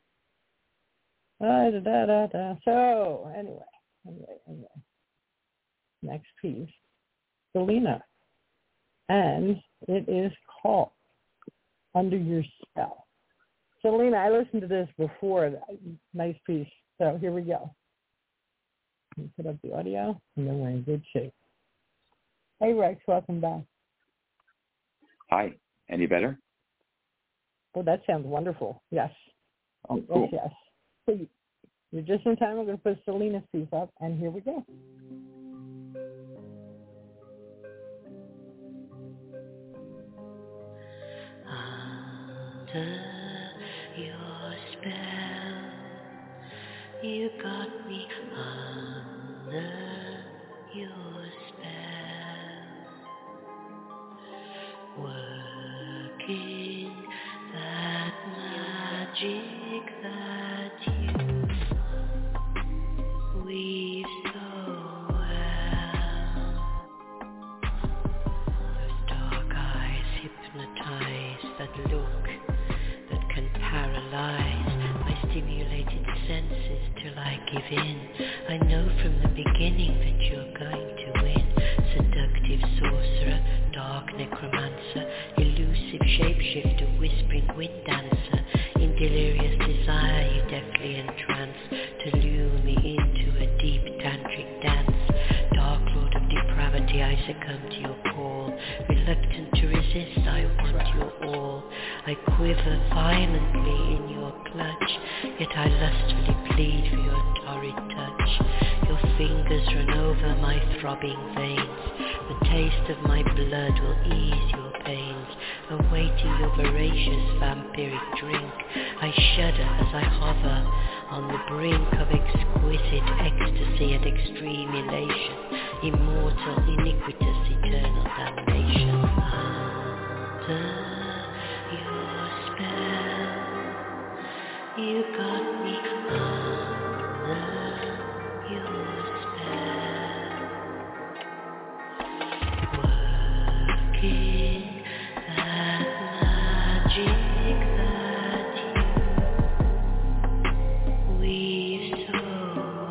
[SPEAKER 2] him. So, anyway. Next piece, Selena. And it is called Under Your Spell. Selena, I listened to this before. Nice piece. So here we go. Let me put up the audio, and then we're in good shape. Hey, Rex, welcome back.
[SPEAKER 3] Hi. Any better?
[SPEAKER 2] Oh, that sounds wonderful. Yes.
[SPEAKER 3] Oh, cool.
[SPEAKER 2] Yes. So you're just in time. We're going to put Selena's piece up, and here we go.
[SPEAKER 7] Under your spell, you got me under your spell, working that magic that you weave so well. Those dark eyes hypnotize, that look that can paralyze my stimulated senses till I give in. I know from the beginning that you're going to win. Seductive sorcerer, dark necromancer, elusive shapeshifter, whispering wind dancer. In delirious desire you deftly entrance to lure me into a deep tantric dance. Dark lord of depravity, I succumb to your call. Reluctant to resist, I want your all. I quiver violently in your clutch, yet I lustfully plead for your torrid touch. Your fingers run over my throbbing veins. The taste of my blood will ease your pains. Awaiting your voracious vampiric drink, I shudder as I hover on the brink of exquisite ecstasy and extreme elation, immortal, iniquitous, eternal damnation. Under your spell, you got me under your spell, working that magic that you weave so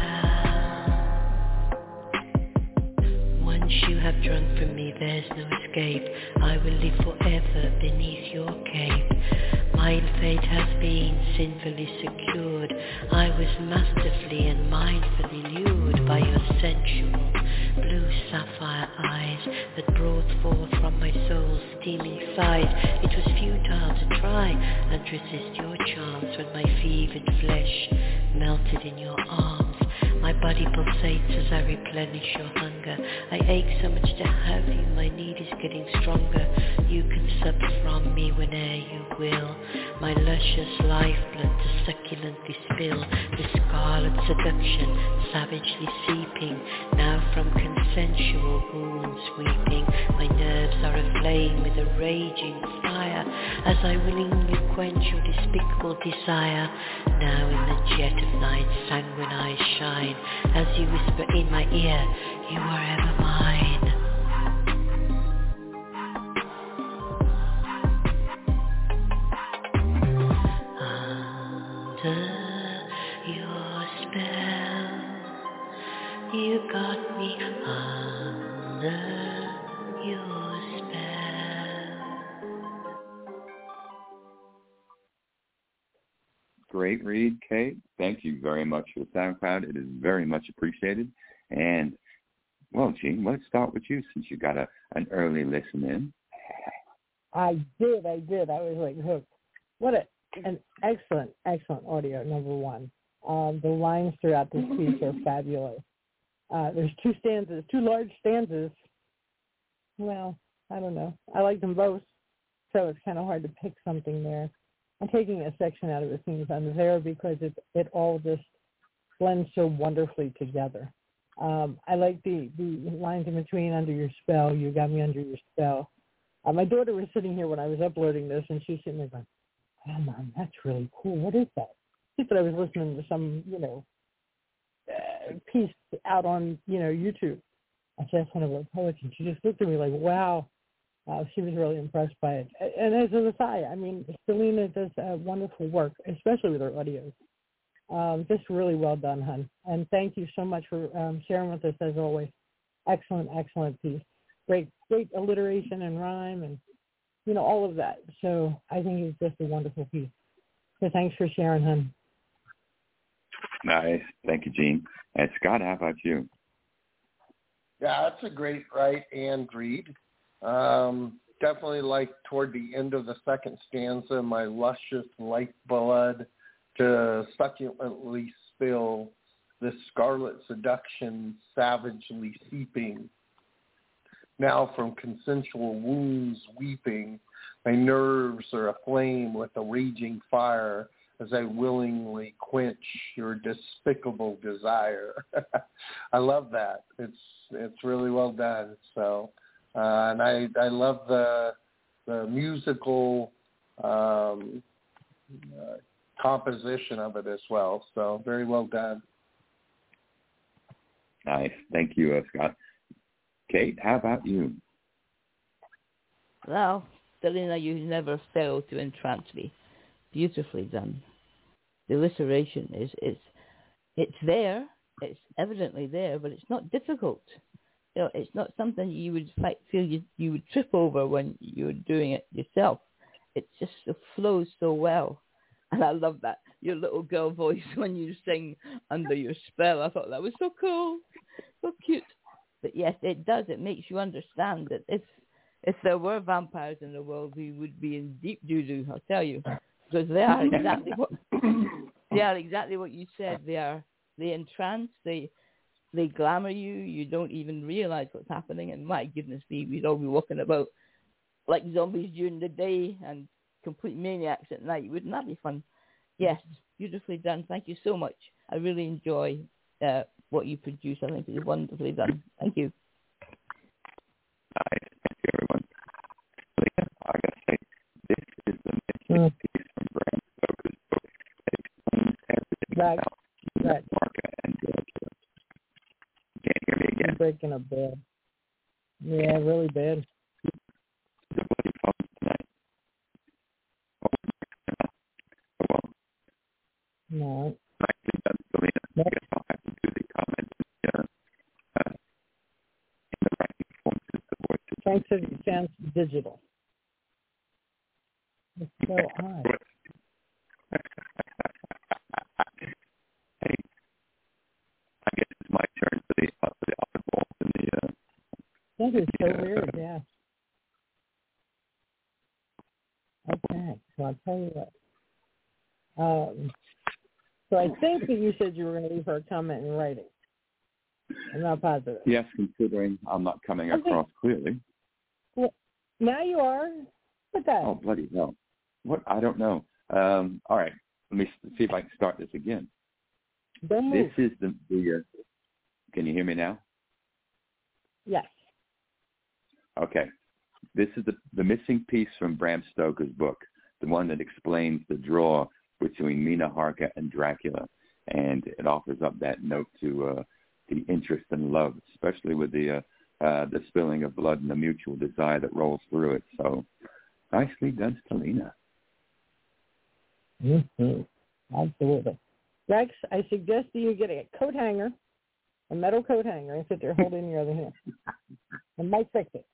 [SPEAKER 7] well. Once you have drunk from me, there's no escape. I will live forever beneath your cape. My fate has been sinfully secured. I was masterfully and mindfully lured by your sensual blue sapphire eyes that brought forth from my soul's steaming side. It was futile to try and resist your charms when my fevered flesh melted in your arms. My body pulsates as I replenish your hunger. I ache so much to have you, my need is getting stronger. You can sup from me whene'er you will. My luscious lifeblood to succulently spill. The scarlet seduction savagely seeping, now from consensual wounds weeping. My nerves are aflame with a raging fire as I willingly quench your despicable desire. Now in the jet of night's sanguine eyes shine, as you whisper in my ear, you are ever mine. Under your spell, you got me under your spell.
[SPEAKER 3] Great read, Kate. Thank you very much for the SoundCloud. It is very much appreciated. And Well, Gene, let's start with you since you got an early listen in.
[SPEAKER 2] I did. I was like hooked. What an excellent audio, number one. The lines throughout this piece are fabulous. There's two large stanzas. Well, I don't know. I like them both, so it's kind of hard to pick something there. I'm taking a section out of it seems unfair because it all just blends so wonderfully together. I like the lines in between, under your spell, you got me under your spell. My daughter was sitting here when I was uploading this, and she's sitting there going, oh, Mom, that's really cool. What is that? She thought I was listening to some, piece out on, YouTube. I said, that's one of her poets, and she just looked at me like, wow. She was really impressed by it. And as an aside, I mean, Selena does wonderful work, especially with her audios. Just really well done, hon. And thank you so much for sharing with us, as always. Excellent piece. Great alliteration and rhyme and, all of that. So I think it's just a wonderful piece. So thanks for sharing, hon.
[SPEAKER 3] Nice. Thank you, Gene. And Scott, how about you?
[SPEAKER 4] Yeah, that's a great write and read. Definitely like toward the end of the second stanza, my luscious lifeblood to succulently spill, this scarlet seduction savagely seeping. Now from consensual wounds weeping, my nerves are aflame with a raging fire as I willingly quench your despicable desire. I love that. It's really well done. So, and I love the musical composition of it as well. So very well done.
[SPEAKER 3] Nice. Thank you, Scott. Kate, how about you?
[SPEAKER 5] Well, Selena, you never fail to entrance me. Beautifully done. The alliteration it's there. It's evidently there, but it's not difficult. It's not something you would feel you would trip over when you're doing it yourself. It just flows so well. And I love that, your little girl voice when you sing Under Your Spell. I thought that was so cool, so cute. But yes, it does. It makes you understand that if there were vampires in the world, we would be in deep doo-doo, I'll tell you. Because they are exactly what you said. They entrance, they glamour you. You don't even realize what's happening. And my goodness me, we'd all be walking about like zombies during the day and complete maniacs at night. Wouldn't that be fun? Yes, beautifully done. Thank you so much. I really enjoy what you produce. I think it's wonderfully done. Thank you.
[SPEAKER 3] Nice. Thank you, everyone. I got to say, this is the missing piece from Bram Stoker's book that explains everything about Marca and Dracula. Can't hear me again.
[SPEAKER 2] You're breaking up bad. Yeah, really bad.
[SPEAKER 3] The bloody phone tonight. Well,
[SPEAKER 2] no.
[SPEAKER 3] Nicely done, Selena. I guess I'll have to do the comments in the writing form since the voice is...
[SPEAKER 2] Thanks to the sounds digital. It's so odd.
[SPEAKER 3] Hey, I guess it's my turn for the oddballs and the...
[SPEAKER 2] That is so weird, yeah. Okay, so I'll tell you what. So I think that you said you were going to leave her a comment in writing. I'm not positive.
[SPEAKER 3] Yes, considering I'm not coming across clearly.
[SPEAKER 2] Well, now you are. What's that?
[SPEAKER 3] Oh, bloody hell. What? I don't know. All right. Let me see if I can start this again.
[SPEAKER 2] Don't move.
[SPEAKER 3] This is the can you hear me now?
[SPEAKER 2] Yes.
[SPEAKER 3] Okay. This is the missing piece from Bram Stoker's book, the one that explains the draw between Mina Harker and Dracula, and it offers up that note to the interest and love, especially with the spilling of blood and the mutual desire that rolls through it. So, nicely done, Selena.
[SPEAKER 2] Mm-hmm. Absolutely. Rex, I suggest that you get a coat hanger, a metal coat hanger, and sit there holding your other hand. And might fix it.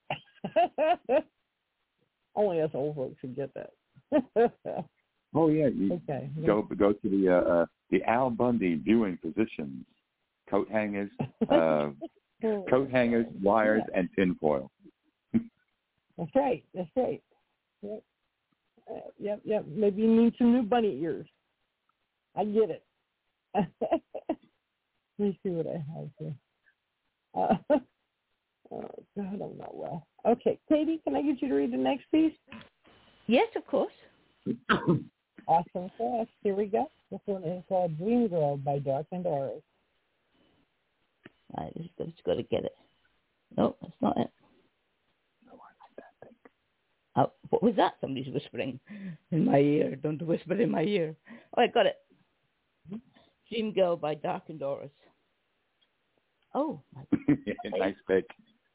[SPEAKER 2] Only us old folks can get that.
[SPEAKER 3] Oh yeah, you
[SPEAKER 2] okay.
[SPEAKER 3] Go to the Al Bundy viewing positions, coat hangers, Coat hangers, wires, and tinfoil.
[SPEAKER 2] That's right. That's right. Yep. Maybe you need some new bunny ears. I get it. Let me see what I have here. Oh, God, I'm not well. Okay, Katie, can I get you to read the next piece?
[SPEAKER 5] Yes, of course.
[SPEAKER 2] Awesome class. Here we go. This one is called Dream Girl by Dark and Doris.
[SPEAKER 5] I just got to get it. No, that's not it. What was that? Somebody's whispering in my ear. Don't whisper in my ear. Oh, I got it. Dream Girl by Dark and Doris. Oh, my
[SPEAKER 3] nice pick.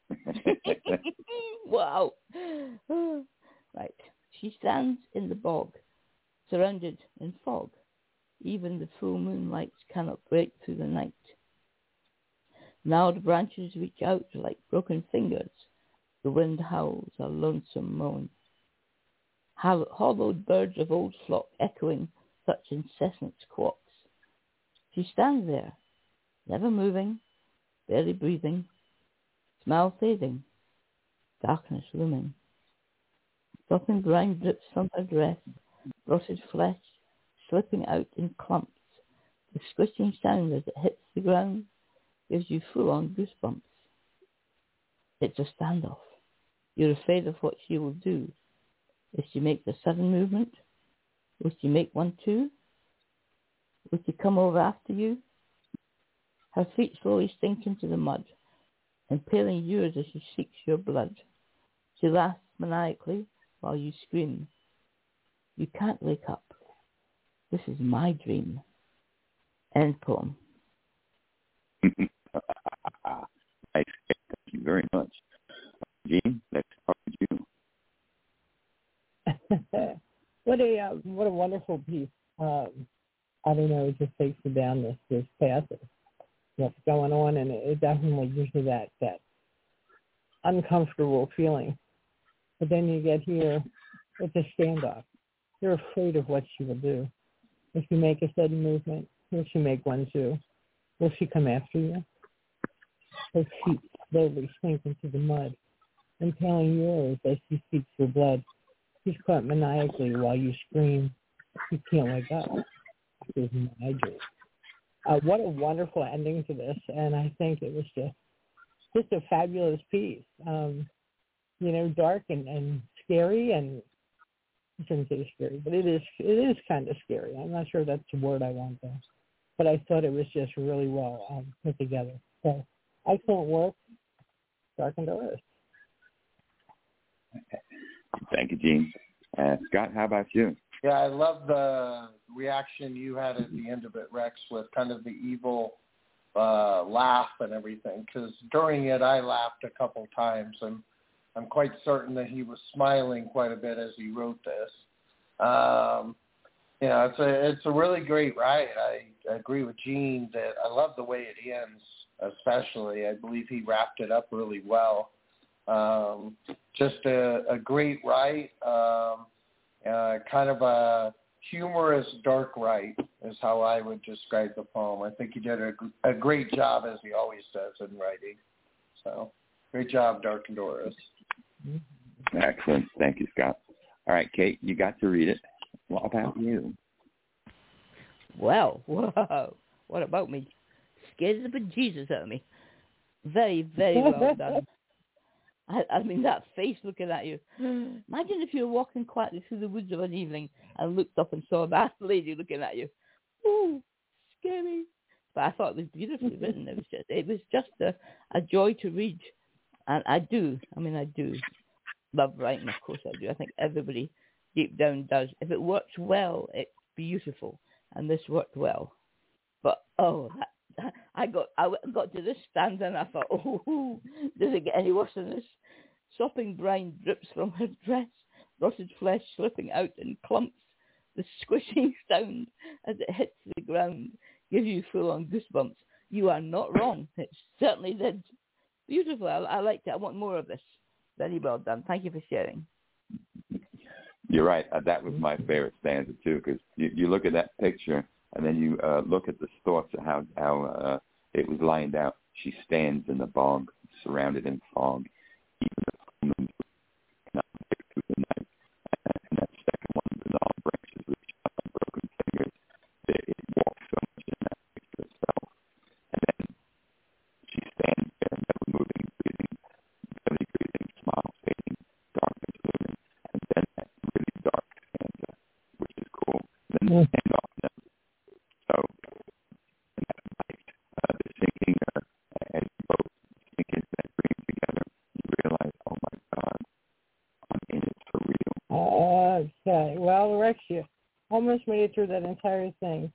[SPEAKER 5] Wow. Right. She stands in the bog, surrounded in fog. Even the full moonlight cannot break through the night. Now the branches reach out like broken fingers. The wind howls a lonesome moan. Hollowed birds of old flock echoing such incessant squawks. She stands there, never moving, barely breathing, smile fading, darkness looming. Dropping brine drips from her dress, rotted flesh slipping out in clumps. The squishing sound as it hits the ground gives you full-on goosebumps. It's a standoff. You're afraid of what she will do. If she makes a sudden movement, will she make one too? Will she come over after you? Her feet slowly sink into the mud, impaling yours as she seeks your blood. She laughs maniacally while you scream. You can't wake up. This is my dream. End poem.
[SPEAKER 3] Nice. Thank you very much. Jean, let's start with you.
[SPEAKER 2] What a wonderful piece. I don't know, it just takes you down this path of what's going on, and it definitely gives you that uncomfortable feeling. But then you get here, it's a standoff. You're afraid of what she will do. If you make a sudden movement, will she make one too? Will she come after you? Her feet slowly sink into the mud, impaling yours as she seeks your blood. She's caught maniacally while you scream. You can't wake up. This is my dream. What a wonderful ending to this, and I think it was just a fabulous piece. Dark and scary, and I shouldn't say scary, but it is kind of scary. I'm not sure that's the word I want there, but I thought it was just really well put together. So excellent work, Dark and Doris.
[SPEAKER 3] Thank you, Gene. Scott, how about you?
[SPEAKER 4] Yeah, I love the reaction you had at the end of it, Rex, with kind of the evil laugh and everything. Because during it, I laughed a couple times, and I'm quite certain that he was smiling quite a bit as he wrote this. It's a really great write. I agree with Gene that I love the way it ends, especially. I believe he wrapped it up really well. Just a great write. Kind of a humorous dark write is how I would describe the poem. I think he did a great job, as he always does in writing. So great job, Dark and Doris.
[SPEAKER 3] Excellent. Thank you, Scott. All right, Kate, you got to read it. What about you?
[SPEAKER 5] Well, whoa. What about me? Scared the bejesus out of me. Very, very well done. I mean, that face looking at you. Imagine if you were walking quietly through the woods of an evening and looked up and saw that lady looking at you. Ooh, scary. But I thought it was beautifully written. It was just a joy to read. And I do love writing, of course I do. I think everybody deep down does. If it works well, it's beautiful. And this worked well. But, I got to this stanza and I thought, does it get any worse than this? Sopping brine drips from her dress, rotted flesh slipping out in clumps. The squishing sound as it hits the ground gives you full-on goosebumps. You are not wrong. It certainly did. Beautiful. I liked it. I want more of this. Very well done. Thank you for sharing.
[SPEAKER 3] You're right. That was my favorite stanza, too, because you look at that picture and then you look at the thoughts of how it was lined out. She stands in the bog, surrounded in fog. Even the full moon cannot break through the night. And that second one, the gnarled branches reach out on broken fingers. It walks so much in that picture itself. And then she stands there, never moving, breathing, belly breathing, smile fading, darkness looming, and then that really dark stanza, which is cool. Then the standoff note. So, and that night, the sinking, as you both sink into that dream together, you realize, oh my God, I'm in it for real.
[SPEAKER 2] Okay. Well, Rex, you almost made it through that entire thing.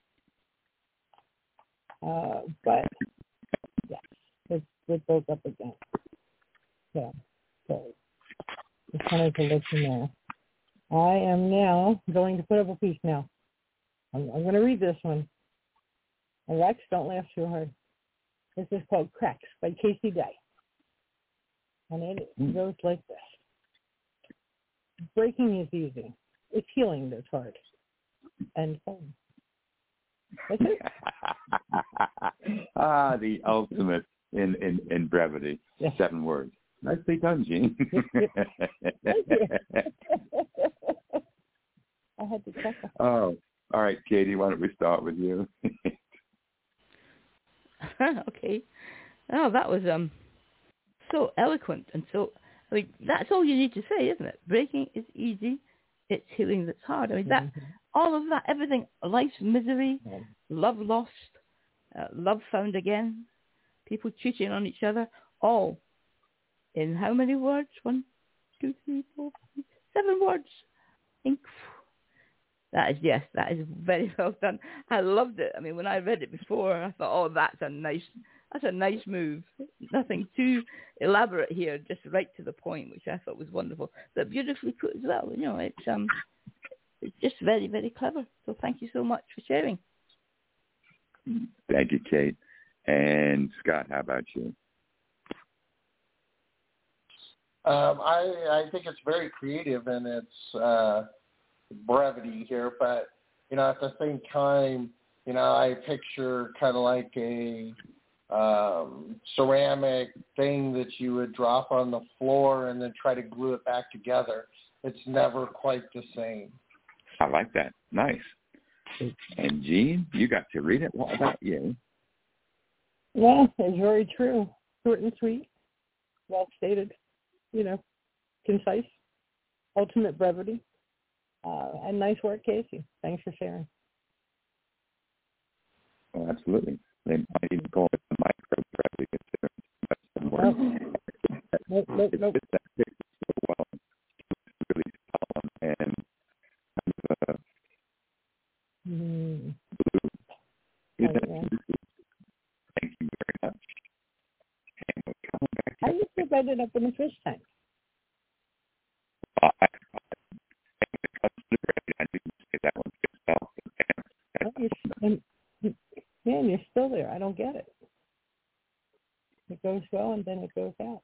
[SPEAKER 2] But, yes, it broke up again. So just wanted to let you know. I am now going to put up a piece now. I'm going to read this one. And Rex, don't laugh too hard. This is called Cracks by Casey Day. And it goes like this. Breaking is easy. It's healing that's hard. And fun. That's it.
[SPEAKER 3] The ultimate in brevity.
[SPEAKER 2] Yes.
[SPEAKER 3] 7 words. Nicely done, Gene.
[SPEAKER 2] Thank you. I had to check.
[SPEAKER 3] Oh, all right, Katie, why don't we start with you?
[SPEAKER 5] Okay. Oh, that was so eloquent, and so, I mean, that's all you need to say, isn't it? Breaking is easy, it's healing that's hard. I mean, that, all of that, everything, life's misery, love lost, love found again, people cheating on each other, all in how many words? 1, 2, 3, 4, 5, 7 words. That is very well done. I loved it. I mean, when I read it before, I thought, oh, that's a nice move. Nothing too elaborate here, just right to the point, which I thought was wonderful. But beautifully put as well. You know, it's just very, very clever. So thank you so much for sharing.
[SPEAKER 3] Thank you, Kate. And Scott, how about you?
[SPEAKER 4] I think it's very creative in its brevity here, but at the same time, I picture kind of like a ceramic thing that you would drop on the floor and then try to glue it back together. It's never quite the same.
[SPEAKER 3] I like that. Nice. And Gene, you got to read it. What about you?
[SPEAKER 2] Yeah, it's very true. Short and sweet, well stated, concise, ultimate brevity. And nice work, Casey. Thanks for sharing.
[SPEAKER 3] Oh, absolutely. They might even call it the micro brevity.
[SPEAKER 2] Nope.
[SPEAKER 3] It's that picture so well. It's really solemn and blue. Thank you very much. And we're coming back.
[SPEAKER 2] How do you feel about it up in the fish tank? And you're still there. I don't get it. It goes well and then it goes out.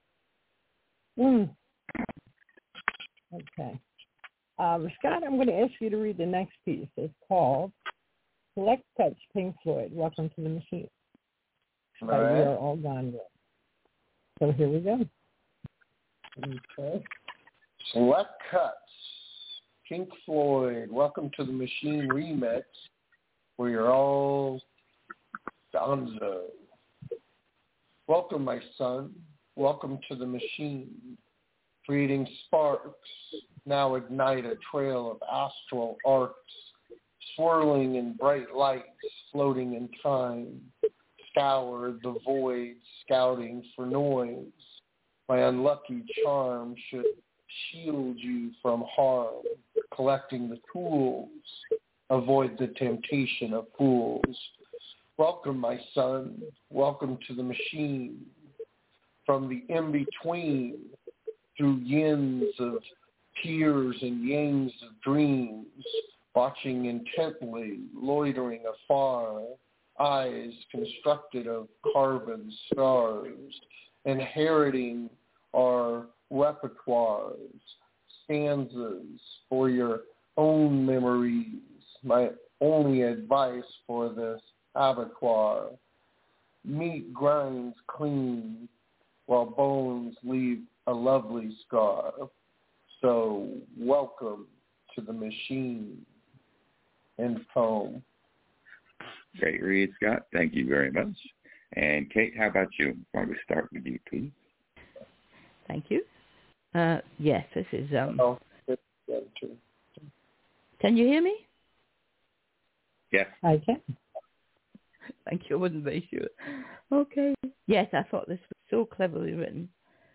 [SPEAKER 2] Okay. Scott, I'm going to ask you to read the next piece. It's called Select Cuts, Pink Floyd, Welcome to the Machine.
[SPEAKER 4] All right.
[SPEAKER 2] We Are All Gone With. So here we go.
[SPEAKER 4] Okay. Select Cuts, Pink Floyd, Welcome to the Machine remix. We are all gonzo. Welcome, my son. Welcome to the machine. Creating sparks, now ignite a trail of astral arcs, swirling in bright lights, floating in time. Scour the void, scouting for noise. My unlucky charm should shield you from harm, collecting the tools. Avoid the temptation of fools. Welcome, my son. Welcome to the machine. From the in-between, through yins of tears and yangs of dreams, watching intently, loitering afar, eyes constructed of carven stars, inheriting our repertoires, stanzas for your own memories. My only advice for this abattoir, meat grinds clean while bones leave a lovely scar. So welcome to the machine and foam.
[SPEAKER 3] Great read, Scott. Thank you very much. And Kate, how about you? Why don't we start with you, please?
[SPEAKER 5] Thank you. Yes, this is...
[SPEAKER 4] Oh, that's true.
[SPEAKER 5] Can you hear me?
[SPEAKER 3] Yes.
[SPEAKER 2] I can.
[SPEAKER 5] Thank you. I wasn't very sure. Okay. Yes, I thought this was so cleverly written.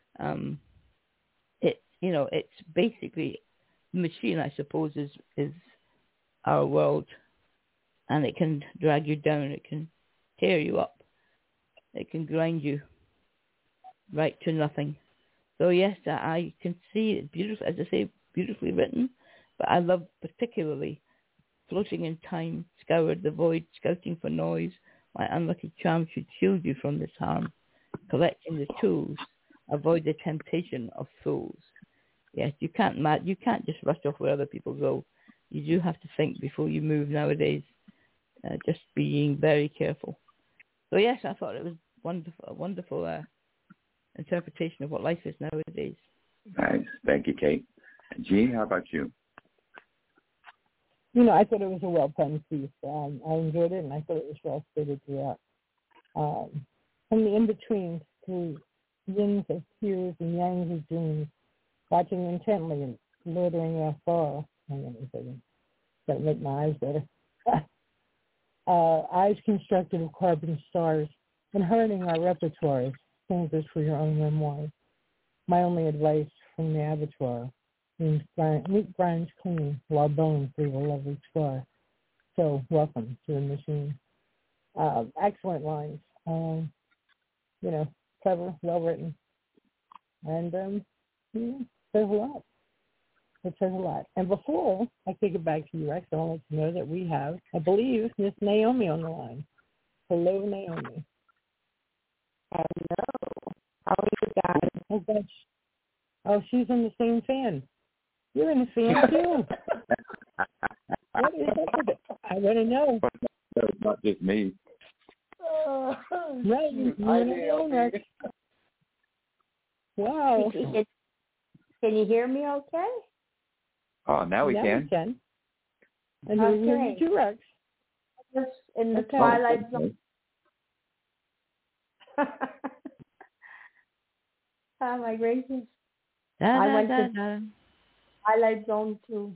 [SPEAKER 5] It's basically the machine, I suppose, is our world, and it can drag you down. It can tear you up. It can grind you right to nothing. So yes, I can see it beautiful, as I say, beautifully written. But I love particularly floating in time, scoured the void, scouting for noise. My unlucky charm should shield you from this harm. Collecting the tools, avoid the temptation of fools. Yes, you can't just rush off where other people go. You do have to think before you move nowadays. Just being very careful. So yes, I thought it was a wonderful interpretation of what life is nowadays.
[SPEAKER 3] Nice. Thank you, Kate. Jean, how about you?
[SPEAKER 2] I thought it was a well-penned piece. I enjoyed it, and I thought it was well-stated throughout. From the in-between through yins of tears and yangs of dreams, watching intently and loitering afar. Hang on a second. Got to make my eyes better. Eyes constructed of carbon stars, inheriting our repertoires, fingers for your own memoirs. My only advice from the abattoir means meat grinds clean while bones leave a lovely scar. So welcome to the machine. Excellent lines. Clever, well written, and says a lot. It says a lot. And before I kick it back to you, Rex, I want to let you know that we have, I believe, Miss Naomi on the line. Hello, Naomi.
[SPEAKER 8] Hello. How are you guys?
[SPEAKER 2] Oh, gosh. Oh, she's in the same fan. You're in the fan, too. What is up with it? I want to know.
[SPEAKER 3] No, it's not just me.
[SPEAKER 2] Right, you're in the own, Rex. Wow.
[SPEAKER 8] Can you hear me okay?
[SPEAKER 3] Oh, now we can.
[SPEAKER 2] We can. And we hear you too, Rex.
[SPEAKER 8] Just in the Twilight Zone. Oh, my gracious. I went to Twilight Zone too.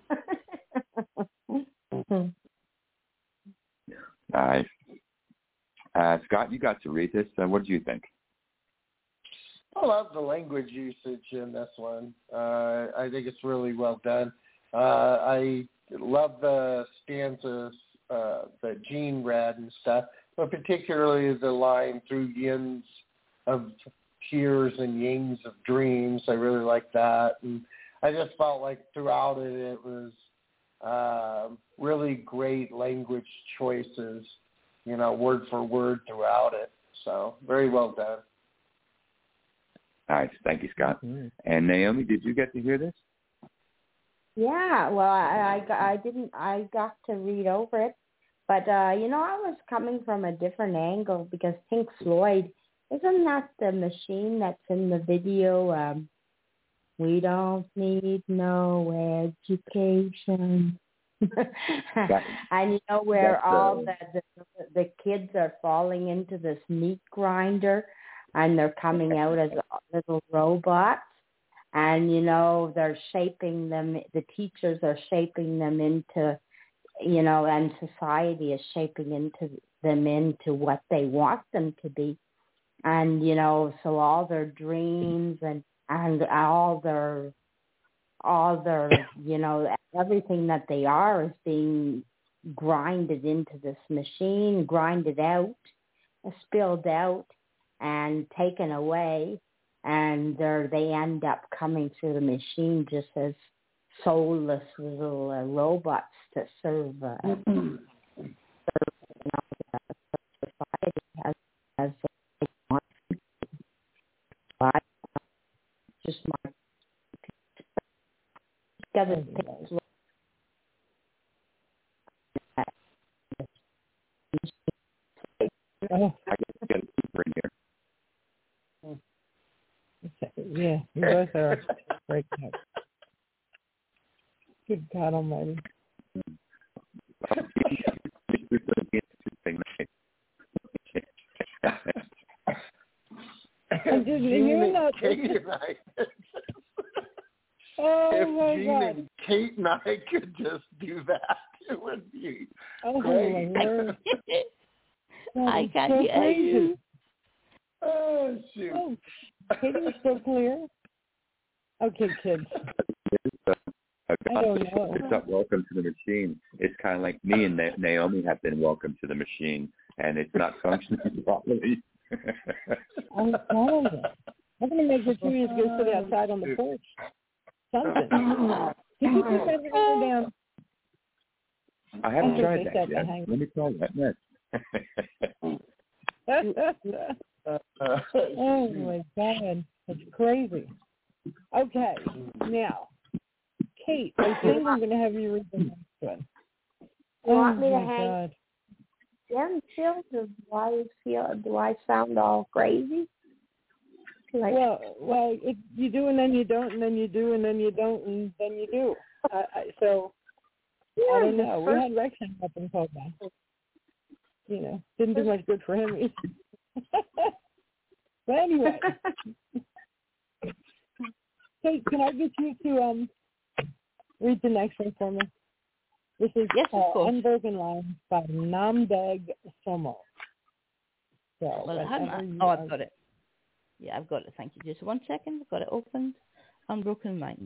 [SPEAKER 3] Nice. Scott, you got to read this. What did you think?
[SPEAKER 4] I love the language usage in this one. I think it's really well done. I love the stanzas that Jean read and stuff, but particularly the line through yins of tears and yangs of dreams. I really like that. And I just felt like throughout it was really great language choices, word for word throughout it. So very well done.
[SPEAKER 3] Nice. Thank you, Scott. Mm-hmm. And Naomi, did you get to hear this?
[SPEAKER 8] Yeah, well, I didn't. I got to read over it, but I was coming from a different angle because Pink Floyd, isn't that the machine that's in the video? We don't need no education, and where all the kids are falling into this meat grinder, and they're coming out as little robots. And, they're shaping them, the teachers are shaping them into, and society is shaping them into what they want them to be. And, so all their dreams and all their, everything that they are is being grinded into this machine, grinded out, spilled out, and taken away. And they end up coming through the machine just as soulless little robots to serve society as they want. Just my doesn't
[SPEAKER 3] I get
[SPEAKER 2] Yeah, you both are breaking up. Good God Almighty.
[SPEAKER 4] If Gene and Kate and I could just do that, it would be great.
[SPEAKER 2] My word.
[SPEAKER 5] I can't hear you.
[SPEAKER 4] Oh, shoot.
[SPEAKER 2] Oh, Katie was so clear. Okay, kids. I don't know.
[SPEAKER 3] It's not welcome to the machine. It's kind of like me and Naomi have been welcome to the machine, and it's not functioning properly.
[SPEAKER 2] I'm telling you. I'm going to make the trees go sit outside on the porch. Something. Can you put that hanger down?
[SPEAKER 3] I haven't tried that yet. Let me try that next.
[SPEAKER 2] Oh, my God. It's crazy. Okay. Now, Kate, I think I'm going to have you read the next one.
[SPEAKER 8] You want me to hang?
[SPEAKER 2] God.
[SPEAKER 8] Do I sound all crazy? Like,
[SPEAKER 2] well, you do and then you don't, and then you do and then you don't, and then you do. So I don't know. We had Rex hang up and call back. You know, didn't do much good for him either. But anyway, Kate, can I get you to read the next one for me? This is Unbroken Lines by Namdeg Somo. So,
[SPEAKER 5] I've got it. Yeah, I've got it. Thank you. Just 1 second. I've got it opened. Unbroken Lines.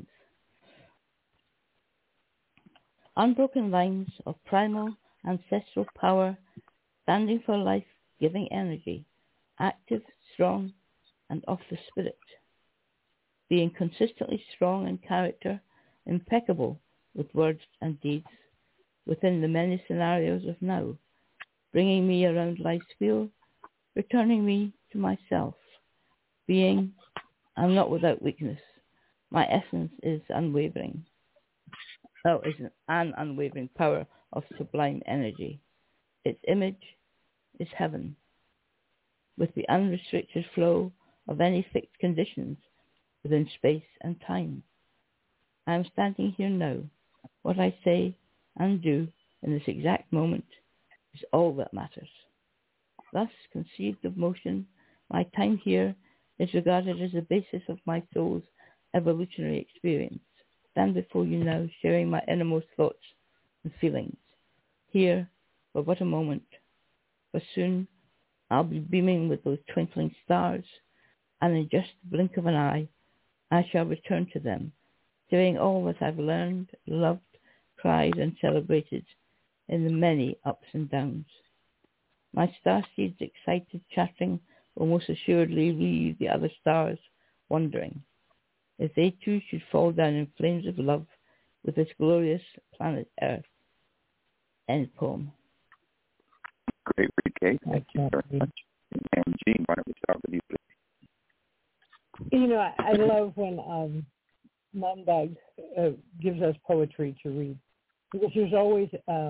[SPEAKER 5] Unbroken lines of primal ancestral power, standing for life-giving energy, active, strong, and of the spirit. Being consistently strong in character, impeccable with words and deeds, within the many scenarios of now, bringing me around life's wheel, returning me to myself. Being, I'm not without weakness. My essence is unwavering. Is an unwavering power of sublime energy. Its image is heaven, with the unrestricted flow of any fixed conditions within space and time. I am standing here now. What I say and do in this exact moment is all that matters. Thus, conceived of motion, my time here is regarded as the basis of my soul's evolutionary experience. Stand before you now, sharing my innermost thoughts and feelings. Here, for but a moment, but soon I'll be beaming with those twinkling stars, and in just the blink of an eye, I shall return to them, sharing all that I've learned, loved, cried, and celebrated in the many ups and downs. My star seeds, excited, chattering, will most assuredly leave the other stars wondering if they too should fall down in flames of love with this glorious planet Earth. End poem.
[SPEAKER 3] Great read, Kate. Thank you very much. And Gene, why don't we start with you, please?
[SPEAKER 2] You know, I love when Namdeg gives us poetry to read, because there's always how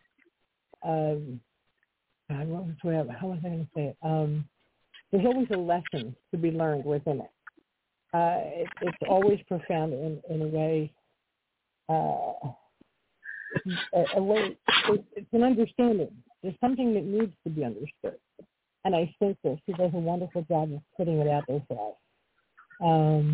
[SPEAKER 2] was I going to say it? There's always a lesson to be learned within it. It's always profound in a way. A way it's an understanding. There's something that needs to be understood, and I think that he does a wonderful job of putting it out there for us.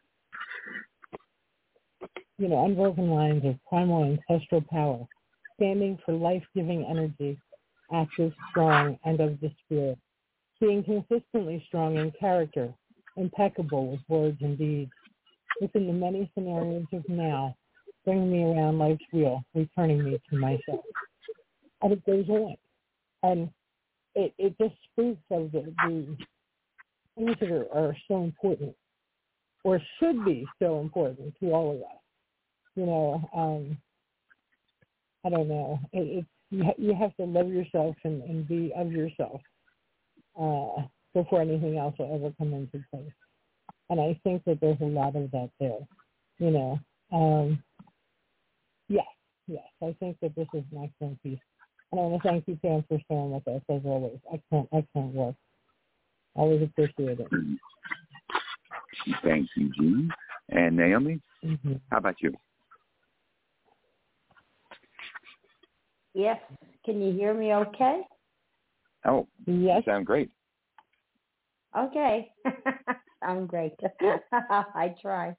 [SPEAKER 2] You know, unbroken lines of primal ancestral power, standing for life-giving energy, active, strong, and of the spirit, being consistently strong in character, impeccable with words and deeds, within the many scenarios of now, bringing me around life's wheel, returning me to myself. And it goes on. And it just speaks of the things that are so important, or should be so important to all of us. You know, I don't know. You have to love yourself and be of yourself before anything else will ever come into place. And I think that there's a lot of that there. You know, yes, I think that this is an excellent piece. And I want to thank you, Pam, for sharing with us, as always. Excellent work. Always appreciate it.
[SPEAKER 3] Thank you, Jean. And Naomi, how about you?
[SPEAKER 8] Yes. Can you hear me okay?
[SPEAKER 3] Oh,
[SPEAKER 2] yes.
[SPEAKER 3] You sound great.
[SPEAKER 8] Okay. Sound great. I try.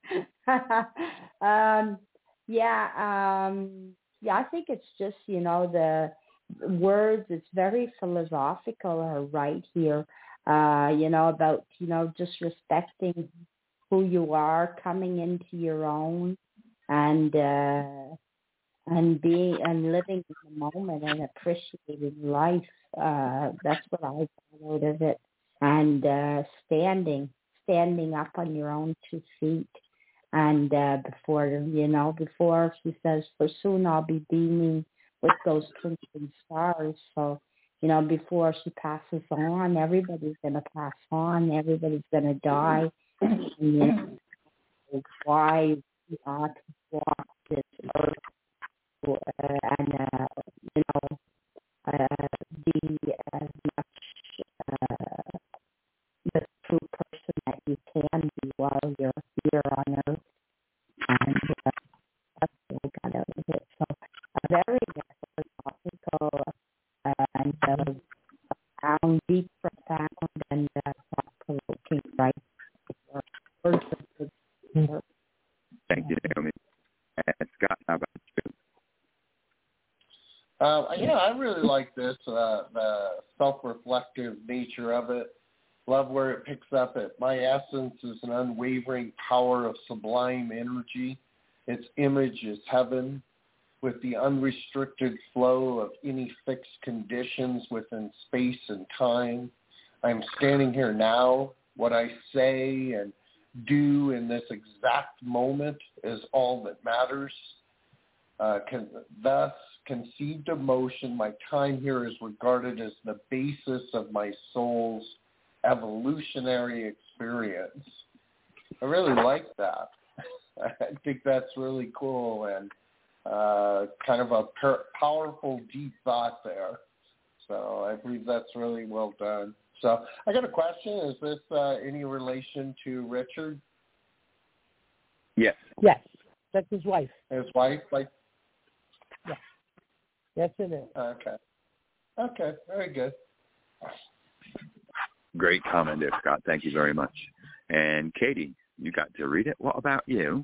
[SPEAKER 8] I think it's just, the words, it's very philosophical are right here, about, just respecting who you are, coming into your own, and being and living in the moment and appreciating life. That's what I got out of it. And standing up on your own 2 feet. And before she says, for soon I'll be beaming with those twinkling stars. So, before she passes on, everybody's going to pass on. Everybody's going to die. And, why we ought to walk this earth and, be as much the true person that you can be while you're here on earth. And that's what I got out of it. So very philosophical and profound, deep, profound, and thought-provoking, right?
[SPEAKER 3] Thank you, Naomi. And Scott, how about you?
[SPEAKER 4] I really like this, the self-reflective nature of it. Love where it picks up at my essence is an unwavering power of sublime energy. Its image is heaven with the unrestricted flow of any fixed conditions within space and time. I'm standing here now. What I say and do in this exact moment is all that matters. Thus, conceived emotion, my time here is regarded as the basis of my soul's evolutionary experience. I really like that. I think that's really cool and kind of a powerful, deep thought there. So I believe that's really well done. So I got a question. Is this any relation to Richard?
[SPEAKER 3] Yes.
[SPEAKER 2] Yes. That's his wife.
[SPEAKER 4] His wife?
[SPEAKER 2] Yes. Yes, it is.
[SPEAKER 4] Okay. Very good.
[SPEAKER 3] Great comment there, Scott. Thank you very much. And Katie, you got to read it. What about you?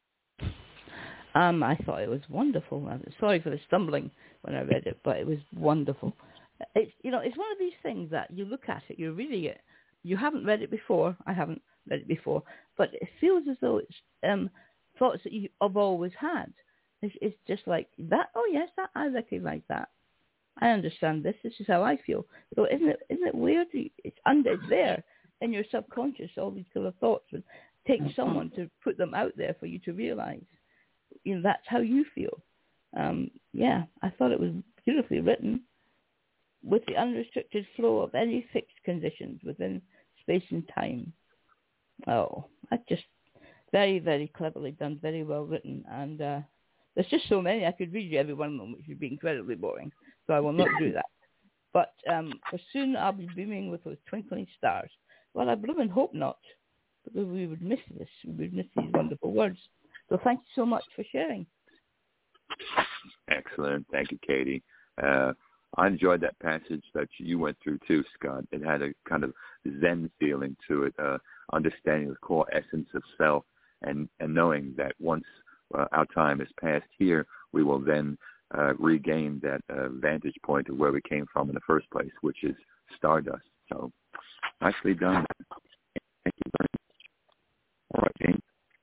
[SPEAKER 5] I thought it was wonderful. I'm sorry for the stumbling when I read it, but it was wonderful. It's it's one of these things that you look at it, you're reading it. You haven't read it before. I haven't read it before, but it feels as though it's thoughts that you've always had. It's just like that. Oh yes, I recognize that. I understand this. This is how I feel. So isn't it weird? It's there in your subconscious. All these kind of thoughts would take someone to put them out there for you to realize. That's how you feel. I thought it was beautifully written, with the unrestricted flow of any fixed conditions within space and time. Oh, that's just very, very cleverly done, very well written, and there's just so many. I could read you every one of them, which would be incredibly boring, so I will not do that. But for soon I'll be beaming with those twinkling stars. Well, I blooming hope not, because we would miss this. We would miss these wonderful words. So thank you so much for sharing.
[SPEAKER 3] Excellent. Thank you, Katie. I enjoyed that passage that you went through too, Scott. It had a kind of Zen feeling to it, understanding the core essence of self and knowing that once our time is passed here, we will then regain that vantage point of where we came from in the first place, which is stardust. So nicely done. Thank you very much. All right, James.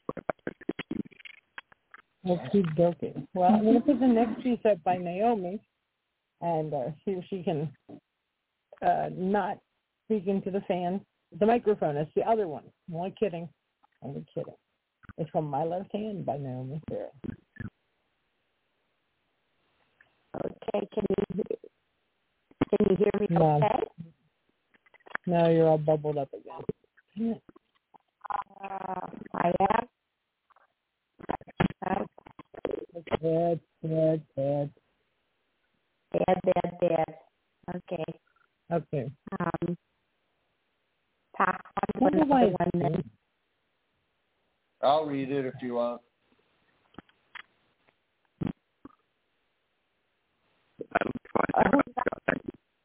[SPEAKER 2] Okie dokie. Well, I'm going to put the next piece up by Naomi and see if she can not speak into the fan. The microphone, it's the other one. I'm only kidding. It's from My Left Hand by Naomi Farrell.
[SPEAKER 8] Okay, can you hear me okay?
[SPEAKER 2] No, you're all bubbled up again.
[SPEAKER 8] I am.
[SPEAKER 2] Bad. Okay.
[SPEAKER 8] Pass on to another one then.
[SPEAKER 4] I'll read it if you want.
[SPEAKER 3] That'll be fine. Thank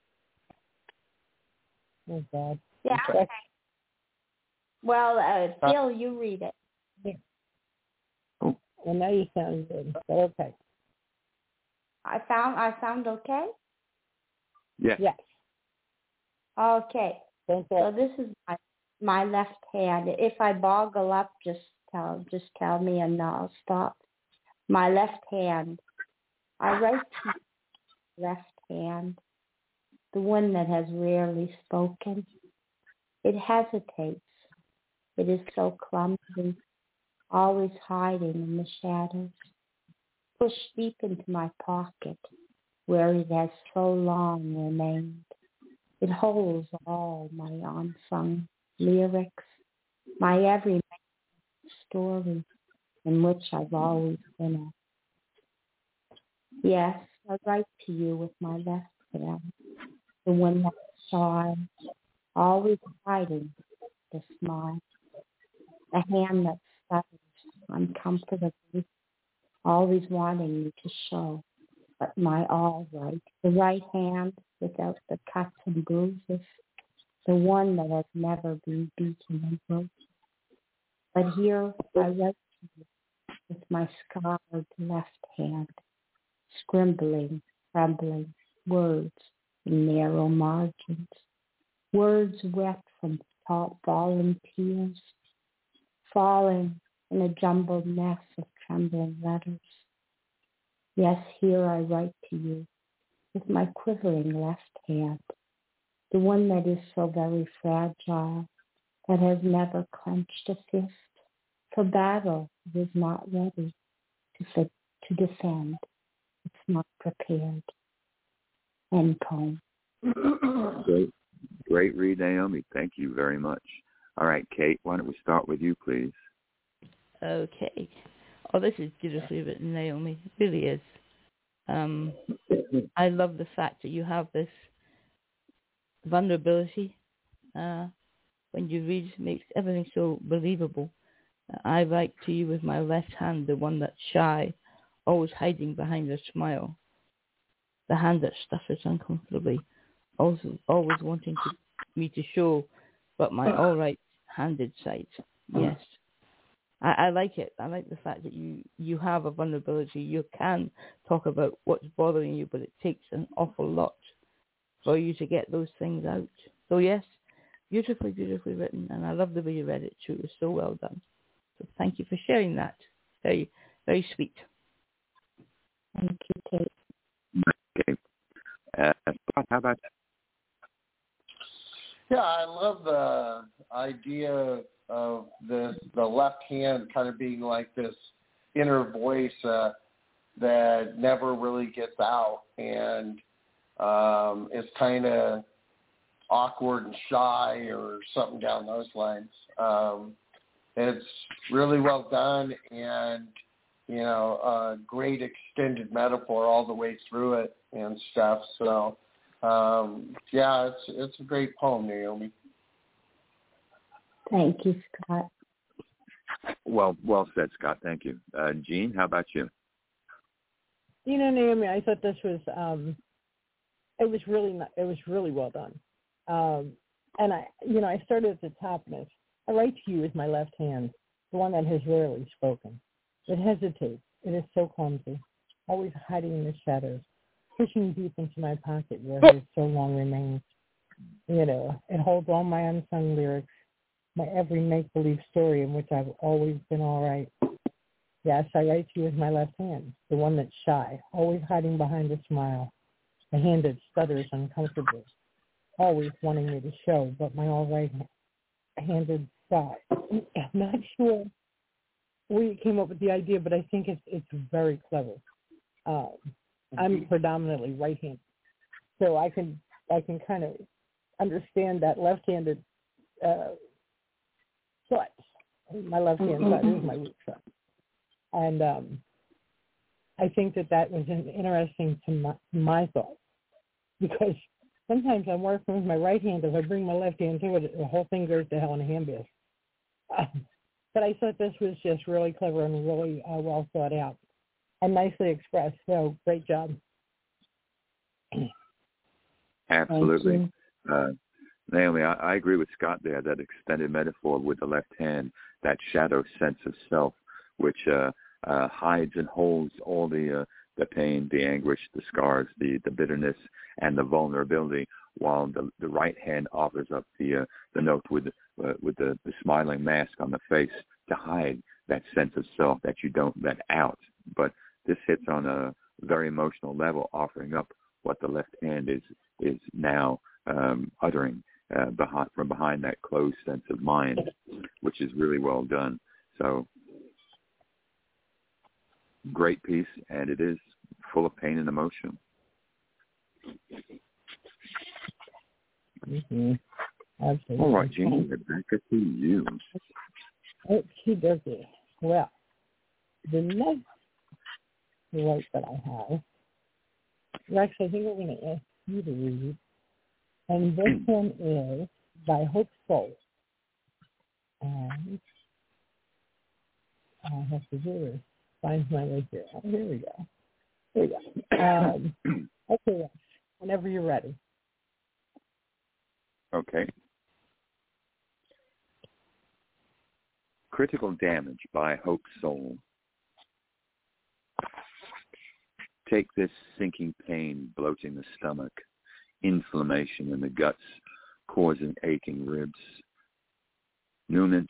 [SPEAKER 3] you.
[SPEAKER 2] Oh, God.
[SPEAKER 8] Yeah. Okay. Well, Phil, you read it.
[SPEAKER 2] Oh. Well, now you sound good. But okay.
[SPEAKER 8] I sound okay?
[SPEAKER 3] Yes.
[SPEAKER 2] Yes.
[SPEAKER 8] Okay. So this is my left hand. If I boggle up, just tell me and I'll stop. My left hand. I write to my left hand, the one that has rarely spoken. It hesitates. It is so clumsy, always hiding in the shadows, pushed deep into my pocket, where it has so long remained. It holds all my unsung lyrics, my every story in which I've always been at. Yes, I write to you with my left hand, the one that's shy, always hiding the smile, the hand that stutters uncomfortably, always wanting me to show but my all right, the right hand without the cuts and bruises, the one that has never been beaten and broken. But here I write to you with my scarred left hand, scribbling, trembling, words in narrow margins, words wet from fallen tears, falling in a jumbled mess of trembling letters. Yes, here I write to you with my quivering left hand, the one that is so very fragile, that has never clenched a fist. For battle, it is not ready to defend. It's not prepared. End poem.
[SPEAKER 3] Great read, Naomi. Thank you very much. All right, Kate, why don't we start with you, please?
[SPEAKER 5] Okay. Oh, this is beautifully written, Naomi. It really is. I love the fact that you have this vulnerability when you read. It makes everything so believable. I write to you with my left hand, the one that's shy, always hiding behind a smile. The hand that stutters uncomfortably, also always wanting me to show but my all right-handed side. Yes. I like it. I like the fact that you have a vulnerability. You can talk about what's bothering you, but it takes an awful lot for you to get those things out. So yes, beautifully, beautifully written, and I love the way you read it too. It was so well done. So thank you for sharing that. Very, very sweet.
[SPEAKER 8] Thank you, Kate.
[SPEAKER 3] Okay. Scott, how about that?
[SPEAKER 4] Yeah, I love the idea of the left hand kind of being like this inner voice that never really gets out and is kind of awkward and shy or something down those lines. It's really well done and, you know, a great extended metaphor all the way through it and stuff. So, yeah, it's a great poem, Naomi.
[SPEAKER 8] Thank you, Scott.
[SPEAKER 3] Well said, Scott. Thank you. Jean, how about you?
[SPEAKER 2] You know, Naomi, I thought this was it was really well done. And I started at the top and I write to you with my left hand, the one that has rarely spoken. It hesitates. It is so clumsy, always hiding in the shadows, pushing deep into my pocket where it has so long remained. You know, it holds all my unsung lyrics, my every make-believe story in which I've always been all right. Yes, I write to you with my left hand, the one that's shy, always hiding behind a smile, the hand that stutters uncomfortably, always wanting me to show, but my all right-handed side. I'm not sure where you came up with the idea, but I think it's very clever. I'm predominantly right-handed, so I can kind of understand that left-handed side. My left-hand side is my weak side. And I think that was interesting to my thoughts, because sometimes I'm working with my right hand. If I bring my left hand to it, the whole thing goes to hell in a handbasket. But I thought this was just really clever and really well thought out and nicely expressed. So great job.
[SPEAKER 3] Absolutely. Naomi, I agree with Scott there, that extended metaphor with the left hand, that shadow sense of self, which hides and holds all the pain, the anguish, the scars, the bitterness, and the vulnerability, while the right hand offers up the note with the smiling mask on the face to hide that sense of self that you don't let out. But this hits on a very emotional level, offering up what the left hand is now uttering from behind that closed sense of mind, which is really well done. So great piece, and it is full of pain and emotion.
[SPEAKER 2] Mm-hmm. Absolutely.
[SPEAKER 3] All right, Jean, back to you.
[SPEAKER 2] Okie dokie. Well, the next quote that I have, Rex, I think we're going to ask you to read, and this one is by Hope Soul. And I have to do is find my way here. Oh, here we go. Here we go. Okay, Rex, whenever you're ready.
[SPEAKER 3] Okay. Critical Damage by Hope Soul. Take this sinking pain, bloating the stomach, inflammation in the guts, causing aching ribs. Nuament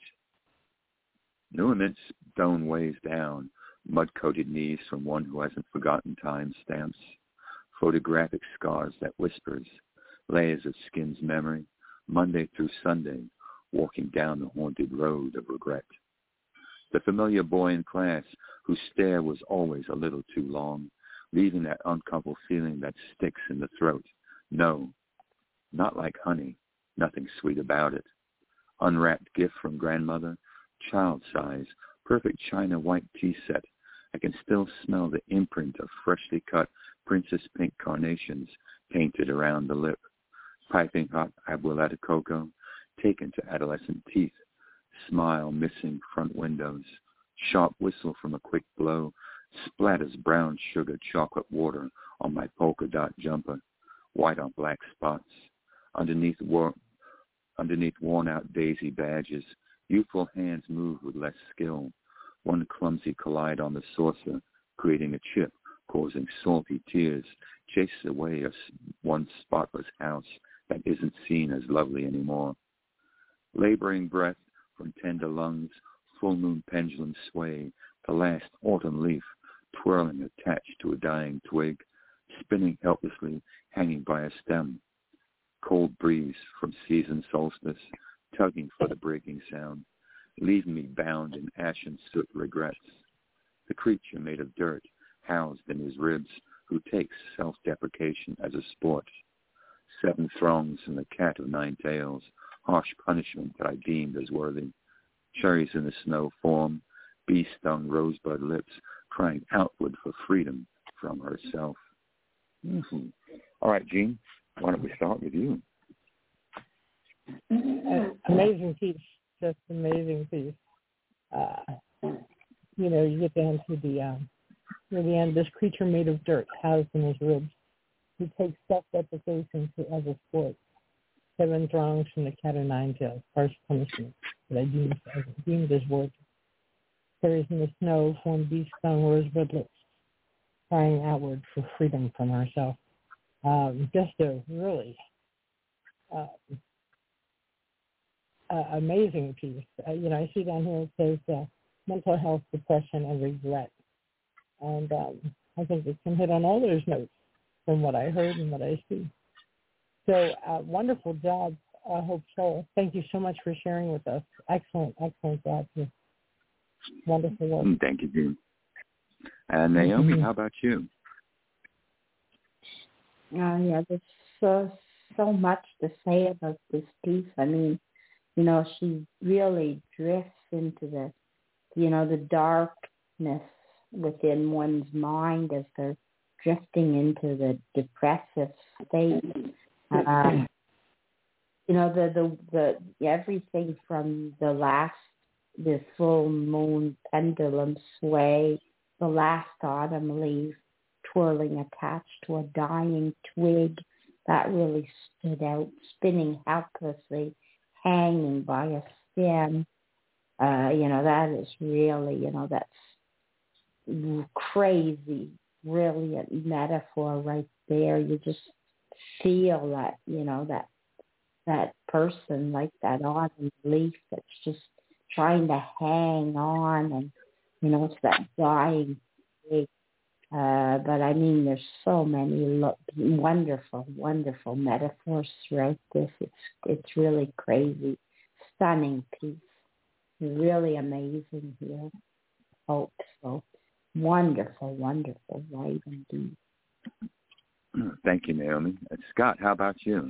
[SPEAKER 3] stone weighs down, mud-coated knees from one who hasn't forgotten time stamps, photographic scars that whispers, layers of skin's memory, Monday through Sunday, walking down the haunted road of regret. The familiar boy in class whose stare was always a little too long, leaving that uncomfortable feeling that sticks in the throat. No, not like honey, nothing sweet about it. Unwrapped gift from grandmother, child size, perfect china white tea set. I can still smell the imprint of freshly cut princess pink carnations painted around the lip. Piping hot abuelita cocoa, taken to adolescent teeth. Smile missing front windows. Sharp whistle from a quick blow. Splatters brown sugar chocolate water on my polka dot jumper. White on black spots. Underneath worn-out daisy badges, youthful hands move with less skill. One clumsy collide on the saucer, creating a chip, causing salty tears, chases away one spotless house that isn't seen as lovely anymore. Laboring breath from tender lungs, full moon pendulum sway, the last autumn leaf, twirling attached to a dying twig, spinning helplessly, hanging by a stem. Cold breeze from season solstice, tugging for the breaking sound, leaving me bound in ashen soot regrets. The creature made of dirt, housed in his ribs, who takes self-deprecation as a sport. 7 throngs and the cat of 9 tails, harsh punishment that I deemed as worthy. Cherries in the snow form, bee-stung rosebud lips, crying outward for freedom from herself. Mm-hmm. All right, Jean, why don't we start with you?
[SPEAKER 2] Amazing piece, just amazing piece. You get down to the end. This creature made of dirt, housed in his ribs, who takes self-deprecation as a sport. 7 throngs from the cat of 9 tails, harsh punishment that I deemed as worthy. Cherries in the snow form bee-stung rosebud lips, crying outward for freedom from herself. Just a really amazing piece. I see down here it says mental health, depression, and regret. And I think it can hit on all those notes from what I heard and what I see. So wonderful job, Hope Soul. Thank you so much for sharing with us. Excellent job. Wonderful work.
[SPEAKER 3] Thank you, Jean. And Naomi, how about you?
[SPEAKER 8] There's so much to say about this piece. I mean, she really drifts into the darkness within one's mind as they're drifting into the depressive state. The everything from the last this full moon pendulum sway, the last autumn leaf twirling attached to a dying twig that really stood out, spinning helplessly, hanging by a stem. That is really, that's crazy, brilliant metaphor right there. You just feel that, that person, like that autumn leaf that's just trying to hang on, and, it's that dying twig. But I mean, there's so many wonderful, wonderful metaphors throughout this. It's really crazy, stunning piece. Really amazing here. Hope so. Wonderful, wonderful right indeed.
[SPEAKER 3] Thank you, Naomi. Scott, how about you?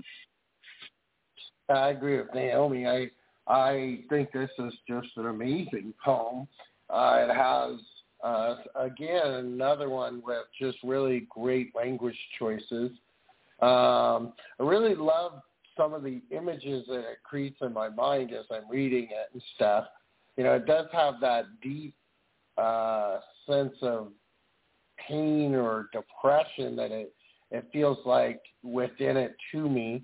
[SPEAKER 4] I agree with Naomi. I think this is just an amazing poem. It has, again, another one with just really great language choices. I really love some of the images that it creates in my mind as I'm reading it and stuff. It does have that deep sense of pain or depression that it feels like within it to me.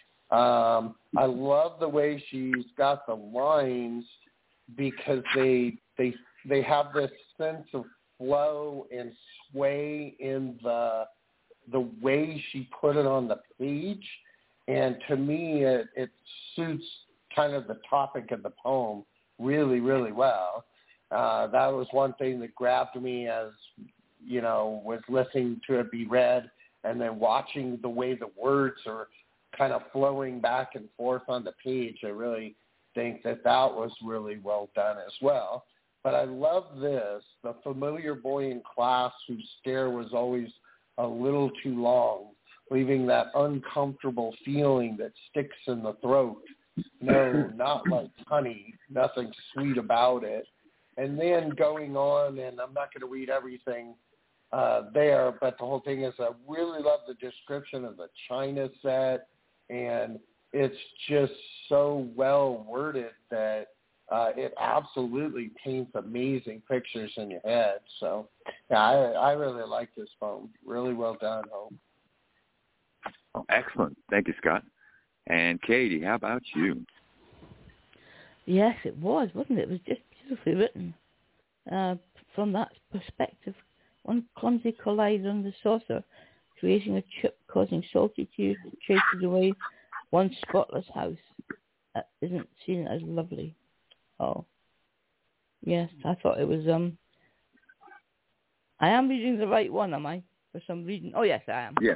[SPEAKER 4] I love the way she's got the lines because they have this sense of flow and sway in the way she put it on the page. And to me, it suits kind of the topic of the poem really, really well. That was one thing that grabbed me as, was listening to it be read and then watching the way the words are kind of flowing back and forth on the page. I really think that was really well done as well. But I love this, the familiar boy in class whose stare was always a little too long, leaving that uncomfortable feeling that sticks in the throat. No, not like honey, nothing sweet about it. And then going on, and I'm not going to read everything there, but the whole thing is I really love the description of the China set, and it's just so well worded that it absolutely paints amazing pictures in your head. So, yeah, I really like this poem. Really well done, Hope.
[SPEAKER 3] Oh, excellent. Thank you, Scott. And Katie, how about you?
[SPEAKER 5] Yes, it was, wasn't it? It was just beautifully written. From that perspective, one clumsy collider on the saucer, creating a chip causing salty tears that chases away one spotless house that isn't seen as lovely. Oh, yes, I thought it was, I am reading the right one, am I? For some reason. Oh, yes, I am.
[SPEAKER 3] Yes.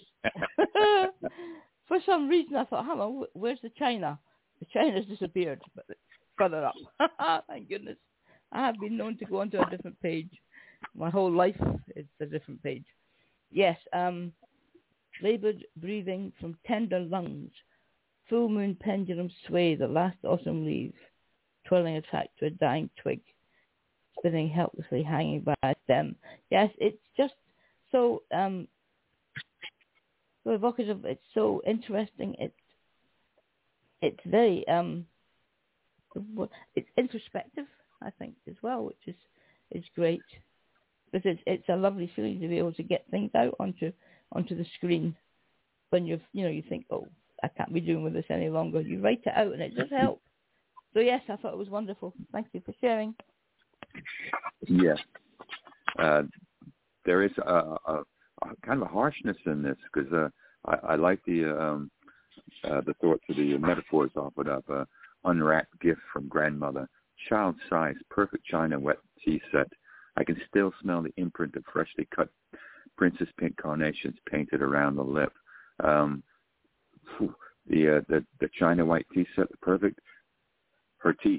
[SPEAKER 5] For some reason, I thought, hang on, where's the China? The China's disappeared, but it's further up. Thank goodness. I have been known to go onto a different page. My whole life is a different page. Yes, laboured breathing from tender lungs, full moon pendulum sway, the last autumn leaves, twirling attached to a dying twig, spinning helplessly, hanging by a stem. Yes, it's just so so evocative. It's so interesting. It's very it's introspective, I think, as well, which is great, because it's a lovely feeling to be able to get things out onto the screen when you think, oh, I can't be doing with this any longer. You write it out and it does help. So yes, I thought it was wonderful. Thank you for sharing.
[SPEAKER 3] Yes, there is a kind of a harshness in this because I like the thoughts of the metaphors offered up. Unwrapped gift from grandmother, child size, perfect china wet tea set. I can still smell the imprint of freshly cut princess pink carnations painted around the lip. The china white tea set, the perfect. Her teeth,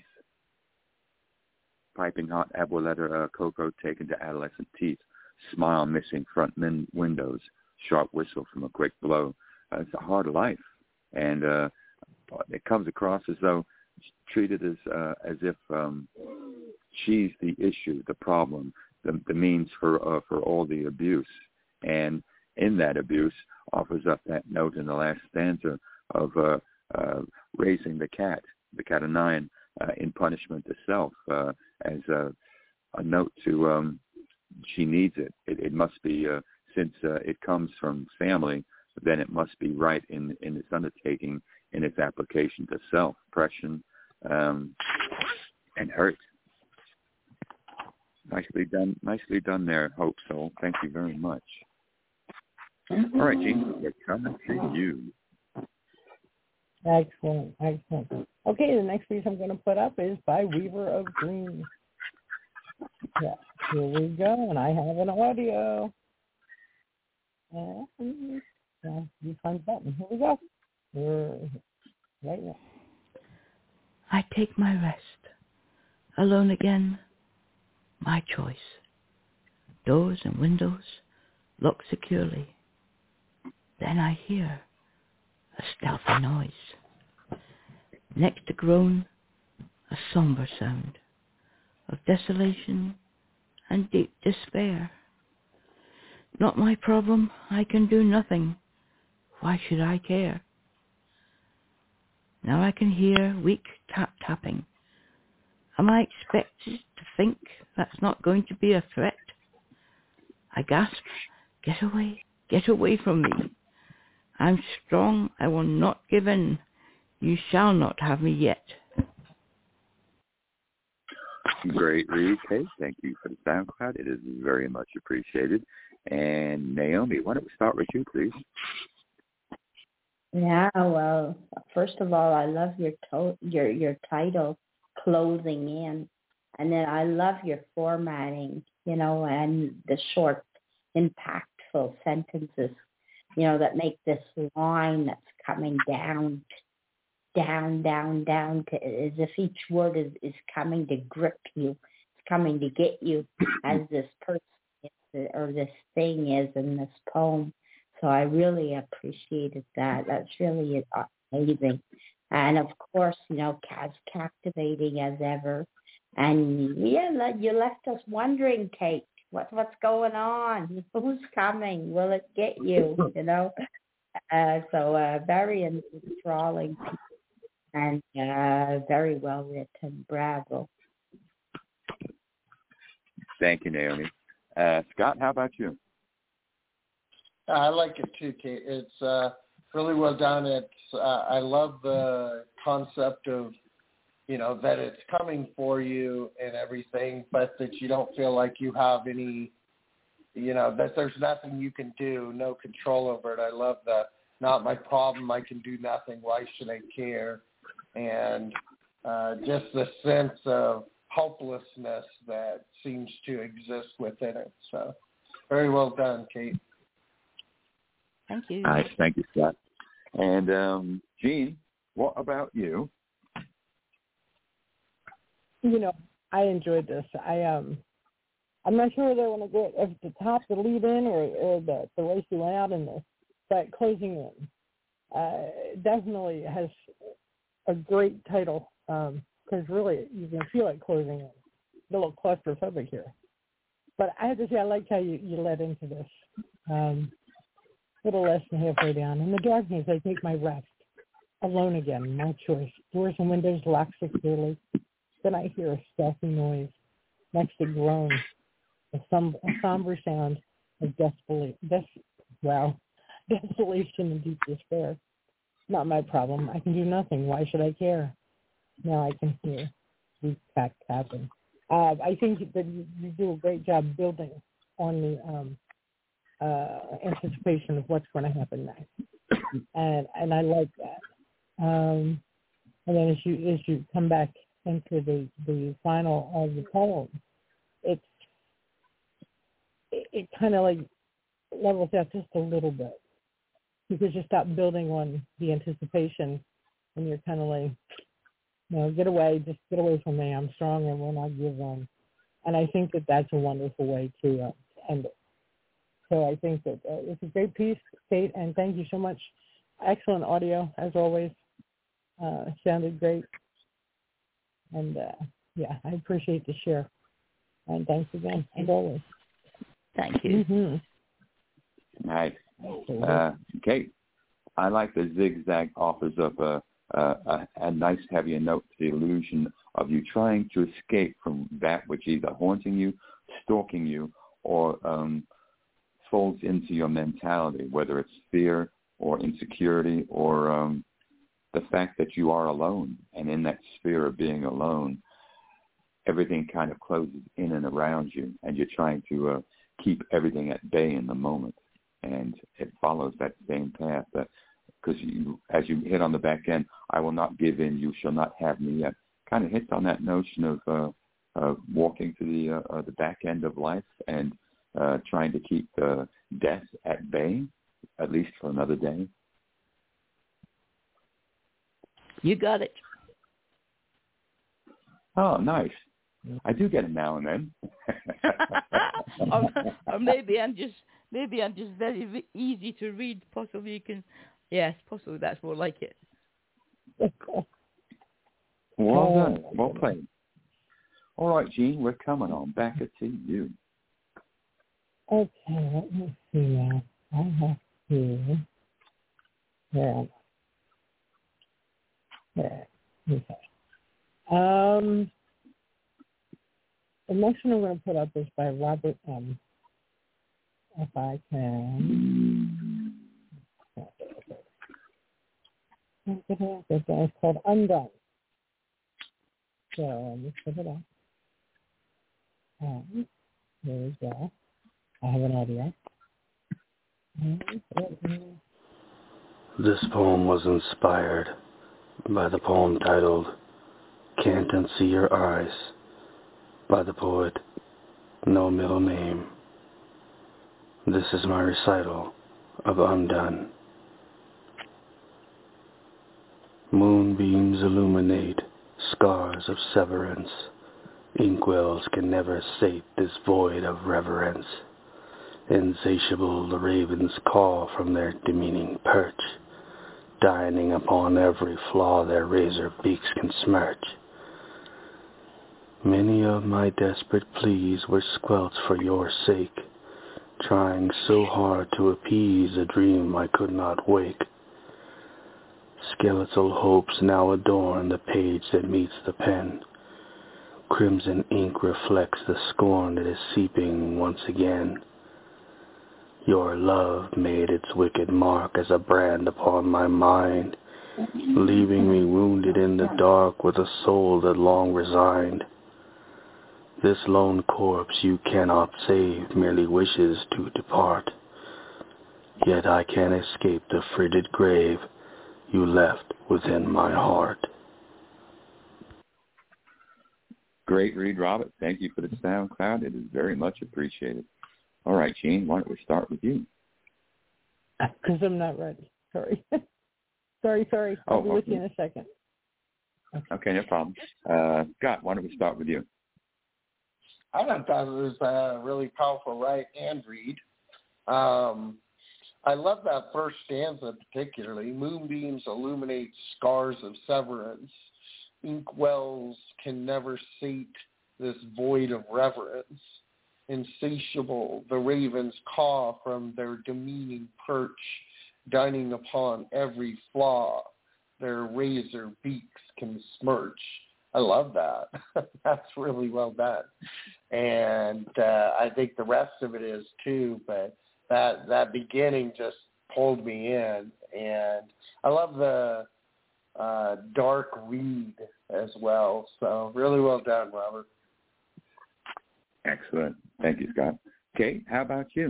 [SPEAKER 3] piping hot abueletta cocoa taken to adolescent teeth, smile missing front windows, sharp whistle from a quick blow. It's a hard life, and it comes across as though treated as if she's the issue, the problem, the means for all the abuse, and in that abuse offers up that note in the last stanza of raising the cat of nine, in punishment to self, as a note to she needs it. It must be, since it comes from family, then it must be right in its undertaking, in its application to self, oppression, and hurt. Nicely done there, Hope Soul. Thank you very much. All right, Jean, we're coming to you.
[SPEAKER 2] Excellent. Okay, the next piece I'm going to put up is by Weaver of Green. Yeah, here we go, and I have an audio. You find the button. Here we go. We're right now.
[SPEAKER 5] I take my rest. Alone again, my choice. Doors and windows locked securely. Then I hear a stealthy noise. Next to groan, a somber sound of desolation and deep despair. Not my problem, I can do nothing. Why should I care? Now I can hear weak tap-tapping. Am I expected to think that's not going to be a threat? I gasp, get away from me. I'm strong, I will not give in. You shall not have me yet.
[SPEAKER 3] Great read, Kate. Thank you for the SoundCloud. It is very much appreciated. And Naomi, why don't we start with you, please?
[SPEAKER 8] Yeah, well, first of all, I love your title, Closing In. And then I love your formatting, and the short, impactful sentences, that make this line that's coming down to, as if each word is coming to grip you. It's coming to get you, as this person is, or this thing is in this poem. So I really appreciated that. That's really amazing. And of course, as captivating as ever. And yeah, you left us wondering, Kate, what's going on? Who's coming? Will it get you? So very enthralling and very well written. Bravo.
[SPEAKER 3] Thank you, Naomi. Scott, how about you?
[SPEAKER 4] I like it too, Kate. It's really well done. I love the concept of, that it's coming for you and everything, but that you don't feel like you have any, that there's nothing you can do, no control over it. I love that. Not my problem. I can do nothing. Why should I care? And just the sense of hopelessness that seems to exist within it. So very well done, Kate.
[SPEAKER 5] Thank you.
[SPEAKER 3] All right, thank you, Scott. And Jean, what about you?
[SPEAKER 2] I enjoyed this. I'm not sure whether I want to go at the top, the lead in, or the race you went out in this, but Closing In definitely has a great title, because really you can feel it closing in. A little claustrophobic here. But I have to say, I like how you led into this. Little less than halfway down. In the darkness, I take my rest. Alone again, my choice. Doors and windows locked securely. Then I hear a stealthy noise. Next to groan, a somber sound of desolation and deep despair. Not my problem. I can do nothing. Why should I care? Now I can hear weak tap-tapping. I think that you do a great job building on the anticipation of what's going to happen next, and I like that. And then as you come back into the final of the poem, it kind of like levels out just a little bit, because you stop building on the anticipation, and you're kind of like, get away from me. I'm strong and will not give in. And I think that that's a wonderful way to end it. So I think that it's a great piece, Kate, and thank you so much. Excellent audio, as always. Sounded great. And, I appreciate the share. And thanks again, as always.
[SPEAKER 5] Thank you.
[SPEAKER 3] Mm-hmm. Nice. Kate, I like the zigzag offers up a nice heavier note to the illusion of you trying to escape from that which either haunting you, stalking you, or folds into your mentality, whether it's fear or insecurity or the fact that you are alone. And in that sphere of being alone, everything kind of closes in and around you, and you're trying to keep everything at bay in the moment. And it follows that same path because as you hit on the back end, I will not give in, you shall not have me yet. Kind of hits on that notion of walking to the back end of life and trying to keep death at bay, at least for another day.
[SPEAKER 5] You got it.
[SPEAKER 3] Oh, nice. I do get it now and then.
[SPEAKER 5] or maybe I'm just very easy to read. Possibly you can. Yes, possibly that's more like it.
[SPEAKER 3] Well done. Well played. All right, Jean, we're coming on back to you.
[SPEAKER 2] Okay, let me see now. I have to. There. Okay. The next one I'm going to put up is by Robert M. If I can. It's called Undone. So let me put it up. There we go. I have an audio.
[SPEAKER 9] This poem was inspired by the poem titled Can't Unsee Your Eyes by the poet No Middle Name. This is my recital of Undone. Moonbeams illuminate scars of severance. Inkwells can never sate this void of reverence. Insatiable the ravens call from their demeaning perch, dining upon every flaw their razor beaks can smirch. Many of my desperate pleas were squelched for your sake, trying so hard to appease a dream I could not wake. Skeletal hopes now adorn the page that meets the pen. Crimson ink reflects the scorn that is seeping once again. Your love made its wicked mark as a brand upon my mind, leaving me wounded in the dark with a soul that long resigned. This lone corpse you cannot save, merely wishes to depart. Yet I can't escape the frigid grave you left within my heart.
[SPEAKER 3] Great read, Robert. Thank you for the SoundCloud. It is very much appreciated. All right, Gene, why don't we start with you?
[SPEAKER 2] Because I'm not ready. Sorry. Sorry. I'll be with you in a second.
[SPEAKER 3] Okay, no problem. Scott, why don't we start with you?
[SPEAKER 4] I thought it was a really powerful write and read. I love that first stanza particularly. Moonbeams illuminate scars of severance. Inkwells can never sate this void of reverence. Insatiable, the ravens caw from their demeaning perch, dining upon every flaw their razor beaks can smirch. I love that. That's really well done. And I think the rest of it is too, but that beginning just pulled me in. And I love the dark read as well. So really well done, Robert.
[SPEAKER 3] Excellent. Thank you, Scott. Kate, how about you?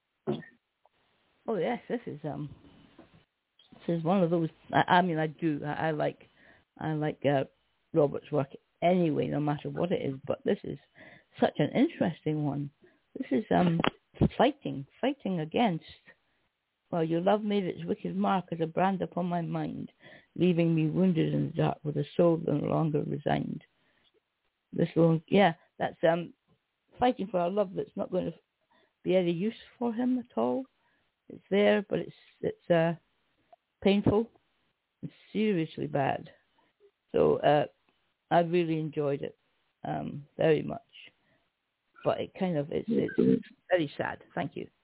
[SPEAKER 5] Oh yes, this is one of those. I like Robert's work anyway, no matter what it is. But this is such an interesting one. This is fighting against. Well, your love made its wicked mark as a brand upon my mind, leaving me wounded in the dark with a soul no longer resigned. That's fighting for a love that's not going to be any use for him at all. It's there, but it's painful and seriously bad. So I really enjoyed it very much. But it's very sad. Thank you.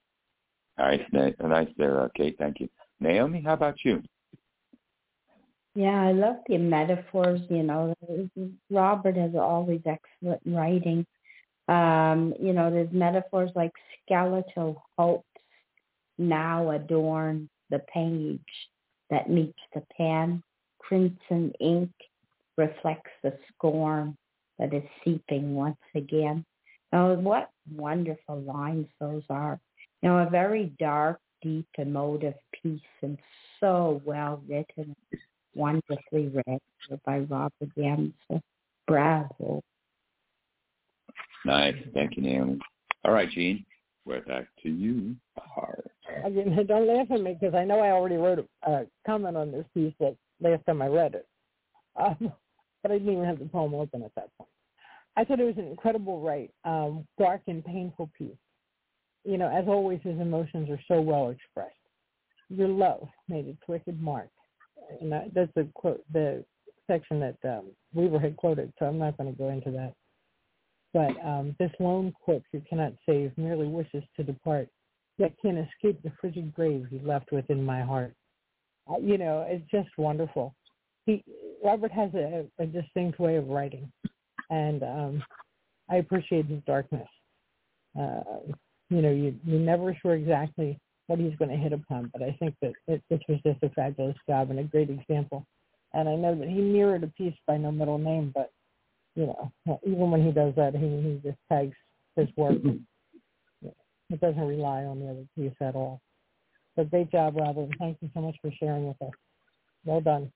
[SPEAKER 3] Nice there, Kate. Thank you. Naomi, how about you?
[SPEAKER 8] Yeah, I love the metaphors. Robert has always excellent writing. There's metaphors like skeletal hopes now adorn the page that meets the pen. Crimson ink reflects the scorn that is seeping once again. Now, what wonderful lines those are. A very dark, deep, emotive piece, and so well written, wonderfully read by Robert Yamsa. Bravo.
[SPEAKER 3] Nice. Thank you, Naomi. All right, Gene, we're back to you.
[SPEAKER 2] Again, don't laugh at me because I know I already wrote a comment on this piece that last time I read it. But I didn't even have the poem open at that point. I thought it was an incredible write, dark and painful piece. As always, his emotions are so well expressed. Your love made its wicked mark. And that's the quote, the section that Weaver had quoted, so I'm not going to go into that. But this lone corpse you cannot save merely wishes to depart, yet can escape the frigid grave he left within my heart. It's just wonderful. Robert has a distinct way of writing, and I appreciate his darkness. You're never sure exactly what he's going to hit upon, but I think that this was just a fabulous job and a great example. And I know that he mirrored a piece by No Middle Name, but, even when he does that, he just tags his work. It doesn't rely on the other piece at all. So great job, Robert, and thank you so much for sharing with us. Well done.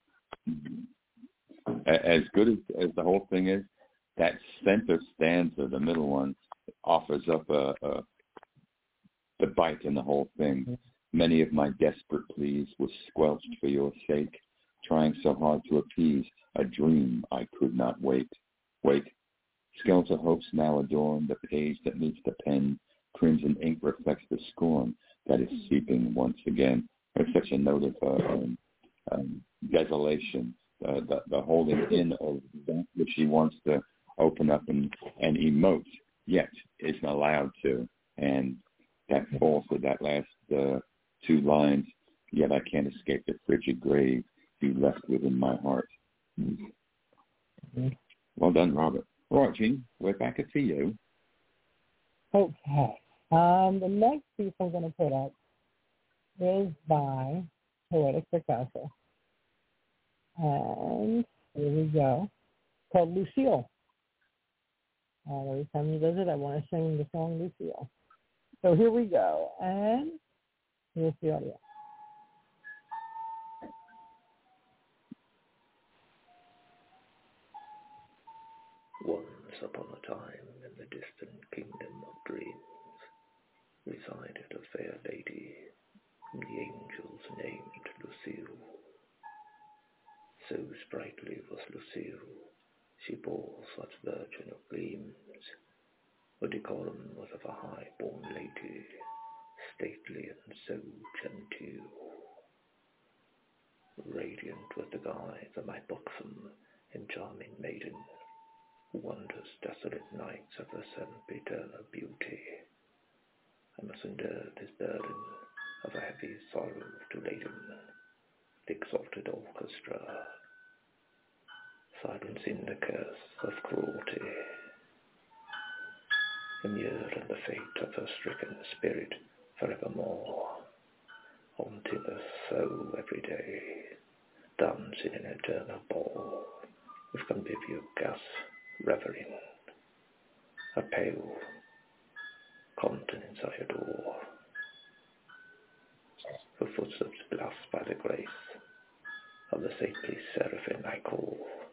[SPEAKER 3] As good as the whole thing is, that center stanza, the middle one, offers up the bite in the whole thing. Many of my desperate pleas were squelched for your sake, trying so hard to appease a dream I could not wait. Skeletal hopes now adorn the page that meets the pen. Crimson ink reflects the scorn that is seeping once again. There's such a note of desolation, the holding in of that which he wants to open up and emote, yet isn't allowed to. And that falls to that last two lines, yet I can't escape the frigid grave you left within my heart. Well done, Robert. All right, Gene, we're back to you.
[SPEAKER 2] Okay. The next piece I'm going to put up is by Poetic Picasso. And here we go. It's called Lucille. Every time he does it, I want to sing the song Lucille. So here we go. And here's the audio.
[SPEAKER 10] Once upon a time, in the distant kingdom of dreams, resided a fair lady, whom the angels named Lucille. So sprightly was Lucille, she bore such virgin of gleams, her decorum was of a high-born lady, stately and so genteel. Radiant was the guise of my buxom and charming maiden, who wanders desolate nights of her sempiternal beauty. I must endure this burden of a heavy sorrow to laden, the exalted orchestra, silencing the curse of cruelty. Immured in the fate of her stricken spirit forevermore, haunting her so every day, dancing in eternal ball, with convivial gas revering. A pale countenance I adore, her footsteps blessed by the grace of the saintly seraphim I call.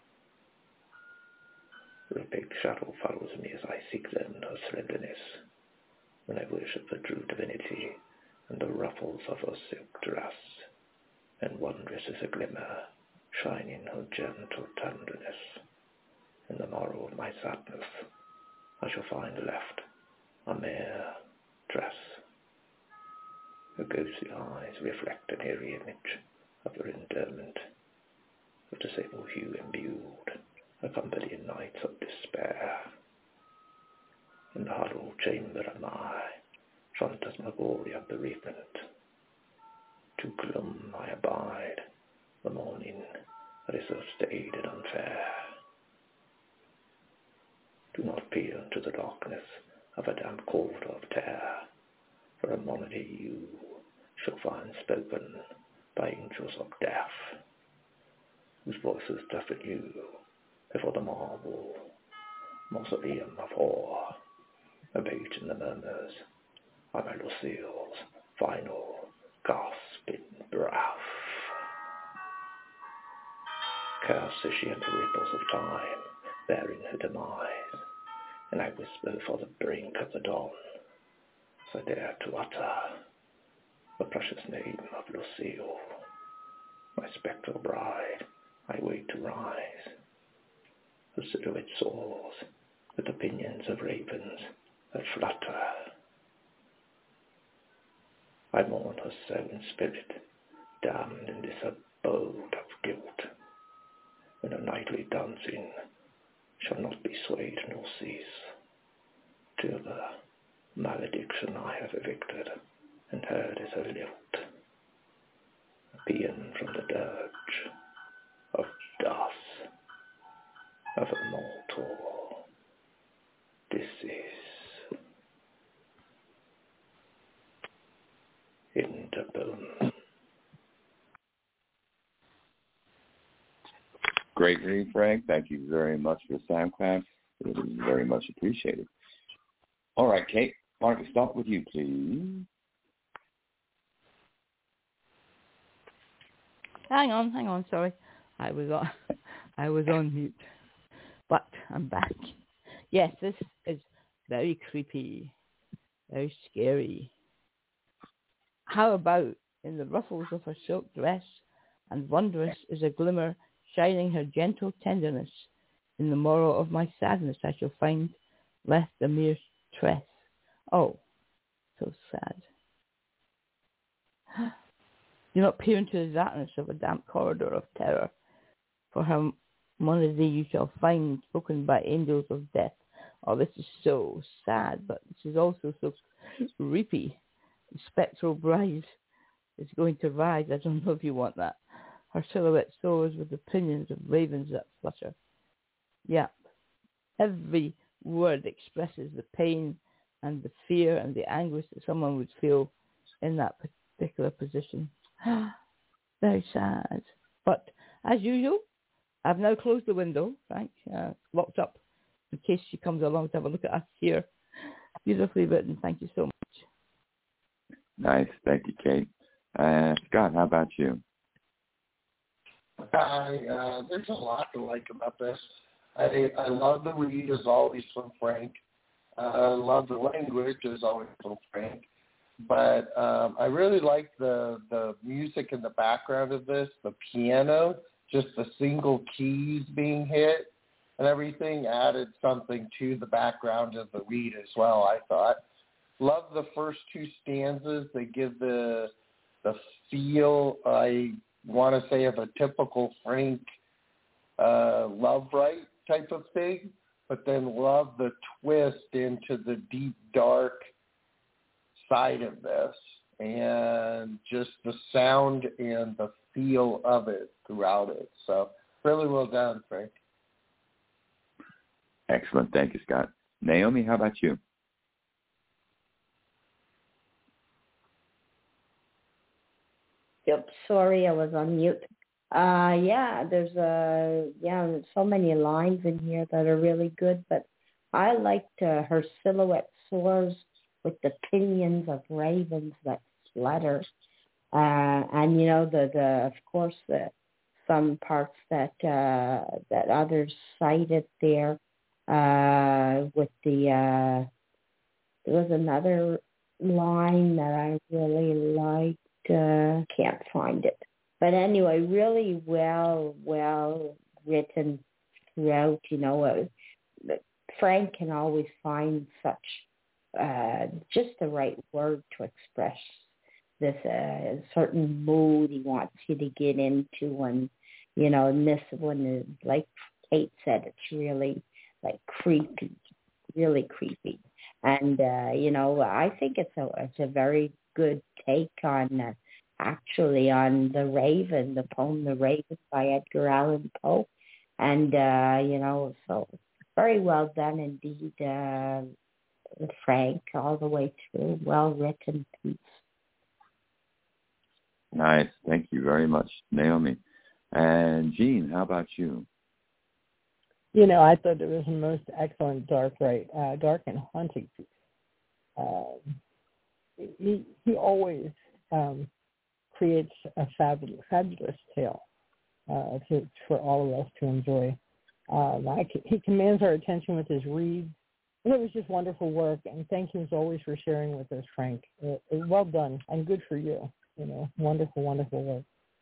[SPEAKER 10] Her opaque shadow follows me as I seek then her slenderness, when I worship the true divinity and the ruffles of her silk dress, and wondrous is a glimmer shining her gentle tenderness. In the morrow of my sadness I shall find left a mere tress. Her ghostly eyes reflect an eerie image of her interment, of the sable hue imbued, accompanying nights of despair. In the hollow chamber of my phantasmagoria bereavement, too glum I abide the morning so staid and unfair. Do not peer into the darkness of a damp quarter of terror, for a monody you shall find spoken by angels of death, whose voices deafen you before the marble mausoleum of horror, abate in the murmurs of Lucille's final gasping breath. Cursed is she in the ripples of time, bearing her demise, and I whisper before the brink of the dawn, as I dare to utter the precious name of Lucille, my spectral bride. I wait to rise. Her silhouette soars with the pinions of ravens that flutter. I mourn her soul and spirit, damned in this abode of guilt, when her nightly dancing shall not be swayed nor cease, till the malediction I have evicted and heard is her lilt, a paean from the dirge of dust of a mortal disease. In the bone.
[SPEAKER 3] Great read, Frank. Thank you very much for the sound clap. It is very much appreciated. All right, Kate, why don't we start with you, please?
[SPEAKER 5] Hang on, sorry. I was on mute. But I'm back. Yes, this is very creepy, very scary. How about in the ruffles of her silk dress, and wondrous is a glimmer shining her gentle tenderness, in the morrow of my sadness I shall find left a mere tress. Oh, so sad. Do not peer into the darkness of a damp corridor of terror, for how monody you shall find spoken by angels of death. Oh, this is so sad, but this is also so creepy. The spectral bride is going to rise. I don't know if you want that. Her silhouette soars with the pinions of ravens that flutter. Yep. Every word expresses the pain and the fear and the anguish that someone would feel in that particular position. Very sad. But as usual, I've now closed the window, Frank. Locked up in case she comes along to have a look at us here. Beautifully written. Thank you so much.
[SPEAKER 3] Nice. Thank you, Kate. Scott, how about you?
[SPEAKER 4] There's a lot to like about this. I love the read as always from Frank. I love the language as always from Frank. But I really like the music in the background of this, the piano, just the single keys being hit and everything added something to the background of the read as well, I thought. Love the first two stanzas. They give the feel, I want to say, of a typical Frank love right type of thing, but then love the twist into the deep, dark side of this and just the sound and the feel of it throughout it. So really well done, Frank.
[SPEAKER 3] Excellent. Thank you, Scott. Naomi, how about you?
[SPEAKER 8] Yep, sorry, I was on mute. There's so many lines in here that are really good, but I liked her silhouette soars with the pinions of ravens that flutter, and of course some parts that others cited there with there was another line that I really liked. Can't find it, but anyway, really well written throughout. Frank can always find such just the right word to express this certain mood he wants you to get into, and and this one is, like Kate said, it's really like creepy, really creepy, and I think it's a very good take on actually on The Raven, the poem The Raven by Edgar Allan Poe. And, so very well done indeed, Frank, all the way through. Well-written piece.
[SPEAKER 3] Nice. Thank you very much, Naomi. And Jean, how about you?
[SPEAKER 2] I thought it was the most excellent dark and haunting piece. He always creates a fabulous tale for all of us to enjoy. He commands our attention with his reads, and it was just wonderful work. And thank you as always for sharing with us, Frank. Well done, and good for you. Wonderful, wonderful work.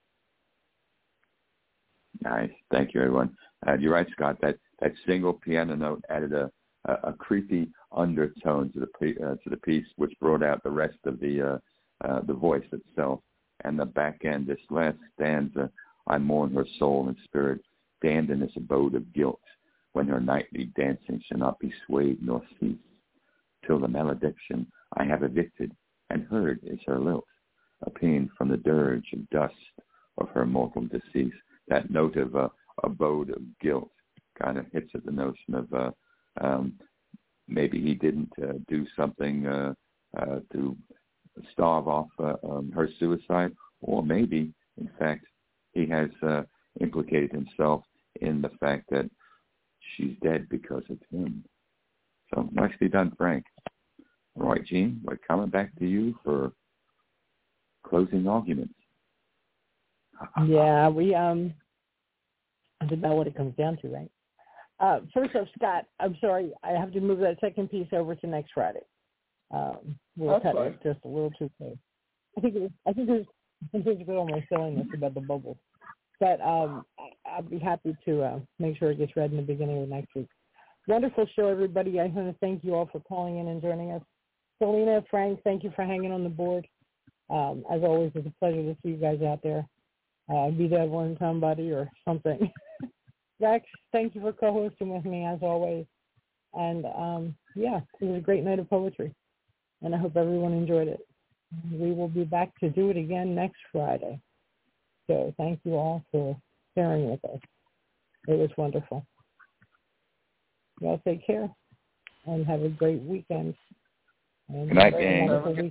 [SPEAKER 3] Nice. Thank you, everyone. You're right, Scott. That single piano note added a creepy undertone to the piece, which brought out the rest of the voice itself. And the back end, this last stanza, I mourn her soul and spirit, damned in this abode of guilt, when her nightly dancing shall not be swayed nor cease, till the malediction I have evicted and heard is her lilt, a pain from the dirge of dust of her mortal decease. That note of abode of guilt kind of hits at the notion of maybe he didn't do something to starve off her suicide, or maybe, in fact, he has implicated himself in the fact that she's dead because of him. So nicely done, Frank. All right, Jean, we're coming back to you for closing arguments.
[SPEAKER 2] Yeah, that's about what it comes down to, right? First off, Scott, I'm sorry, I have to move that second piece over to next Friday. We'll cut it just a little too close. I think it was a bit on my silliness about the bubbles, but I'll be happy to make sure it gets read in the beginning of next week. Wonderful show, everybody. I want to thank you all for calling in and joining us. Selena, Frank, thank you for hanging on the board. As always, it's a pleasure to see you guys out there. Be that one somebody or something. Rex, thank you for co-hosting with me as always. And it was a great night of poetry. And I hope everyone enjoyed it. We will be back to do it again next Friday. So thank you all for sharing with us. It was wonderful. Y'all take care and have a great weekend. And
[SPEAKER 3] good night, gang.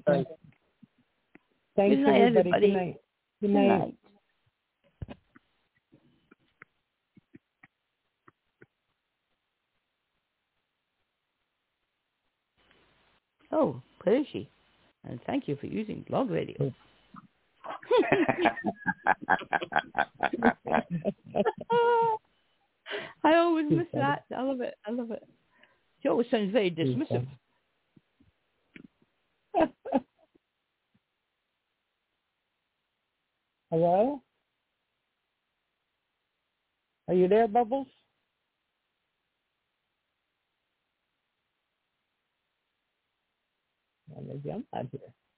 [SPEAKER 2] Thanks,
[SPEAKER 5] good night,
[SPEAKER 2] everybody.
[SPEAKER 5] everybody.
[SPEAKER 2] Good night. Good night.
[SPEAKER 5] Good night. Oh, where is she? And thank you for using Blog Radio. I always miss that. I love it. She always sounds very dismissive.
[SPEAKER 2] Hello? Are you there, Bubbles? Well, maybe I'm not here.